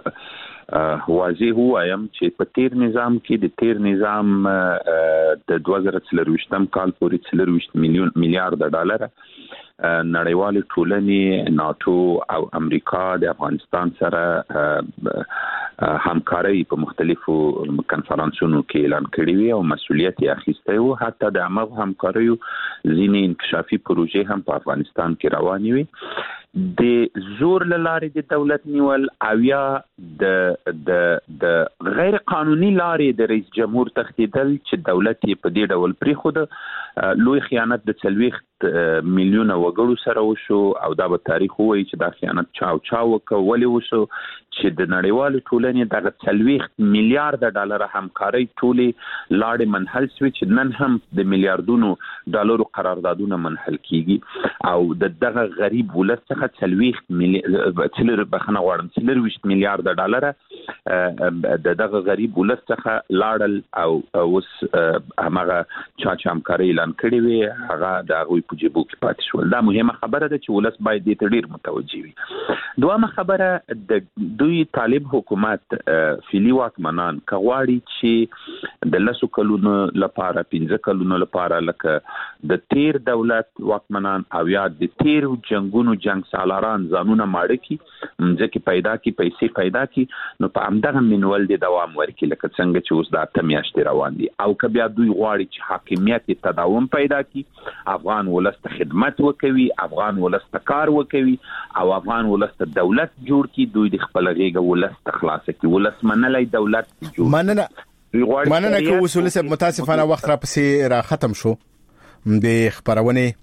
Speaker 7: واضح وایم چې په تیر نظام کې د تیر نظام د دوه زره څلرویشتم کال پورې څلرویشت میلیون میلیارډ ډالر نړیوال ټولنې ناتو او امریکا د افغانستان سره همکاري په مختلفو کنفرانسونو کې اعلان کړی وي او مسؤلیت یې اخیستی وو. حتی د هغه همکاریو ځینې انکشافي پروژې هم په افغانستان کې روانې وي. د زور لارې د دولت نیول او یا د د د غیر قانوني لارې د رئیس جمهور تختیدل چې دولت یې په دې ډول پریښود لوی خیانت د څلوېښت میلیونه وګړو سره وشو او دا به تاریخ وایي چې دا خیانت چاو چاو وکړ ولې وشو چې د نړیوالو ټولنې دغه څلوېښت میلیارډ ډالر همکارۍ ټولې لاړې منحل شوې چې نن هم د میلیارډونو ډالرو قراردادونه منحل کیږي او د دغه غریب ولس څخه څلوېښت میلیارډ څلور بخنه غواړم څلوېښت میلیارډ ډالر د دغه غریب ولس څخه لاړل او اوس هغه چا چې همکارۍ اعلان کړې وي هغه د هغوی په جیبو کې پاتې شول. دا مهمه خبره ده چې ولس باید دې ته ډېر متوجه وي. دویمه خبره د دوی طالب حکومت فعلي واکمنان کغواړي چې د لسو کلونو لپاره پنځه کلونو لپاره لکه د تیر دولت واکمنان او یا د تیر جنگونو جنگ سالاران ځانونه ماړه کی ځکه پیدا کی پیسې پیدا کی نو په همدغه منول د دوام ورکړي لکه څنګه چې اوس د اته میاشتې روان دي او که بیا دوی غواړي چې حاکمیت تداوم پیدا کی افغان ولس ته خدمت وکوي افغان ولس ته کار وکوي او افغان ولس ته دولت جوړ کی دوی د خپل غیږه ولس ته خلاص کی ولس منلای دولت جوړ
Speaker 4: مننه مننه که اصول صاحب متاسفانه وخت را پسې را ختم شو د خبرونه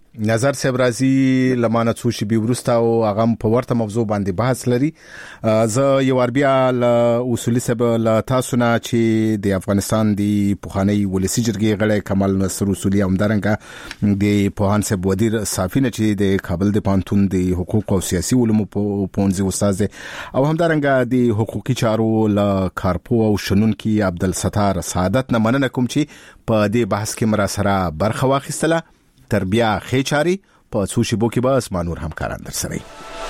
Speaker 4: نظر صاحب راځي لمانه څو شي بیورستا او هغه په ورته موضوع باندې بحث لري. زه یو ور بیا ل اصولي صاحب ل تاسو نه چې د افغانستان دی پوخانی ولسی جرګې غړی کمال نصر اصولي همدارنګه د پوهان صاحب وزیر صافی نه چې د کابل د پانتون د حقوق او سیاسي علومو پونځي استاد او همدارنګه د حقوقي چارو ل کارپو او شنن کې عبدالستار سعادت نه مننه کوم چې په دې بحث کې مرا سره برخه واخیستله. تربیه خېچاري په څو شیبو کې به اسمانور همکاران در سره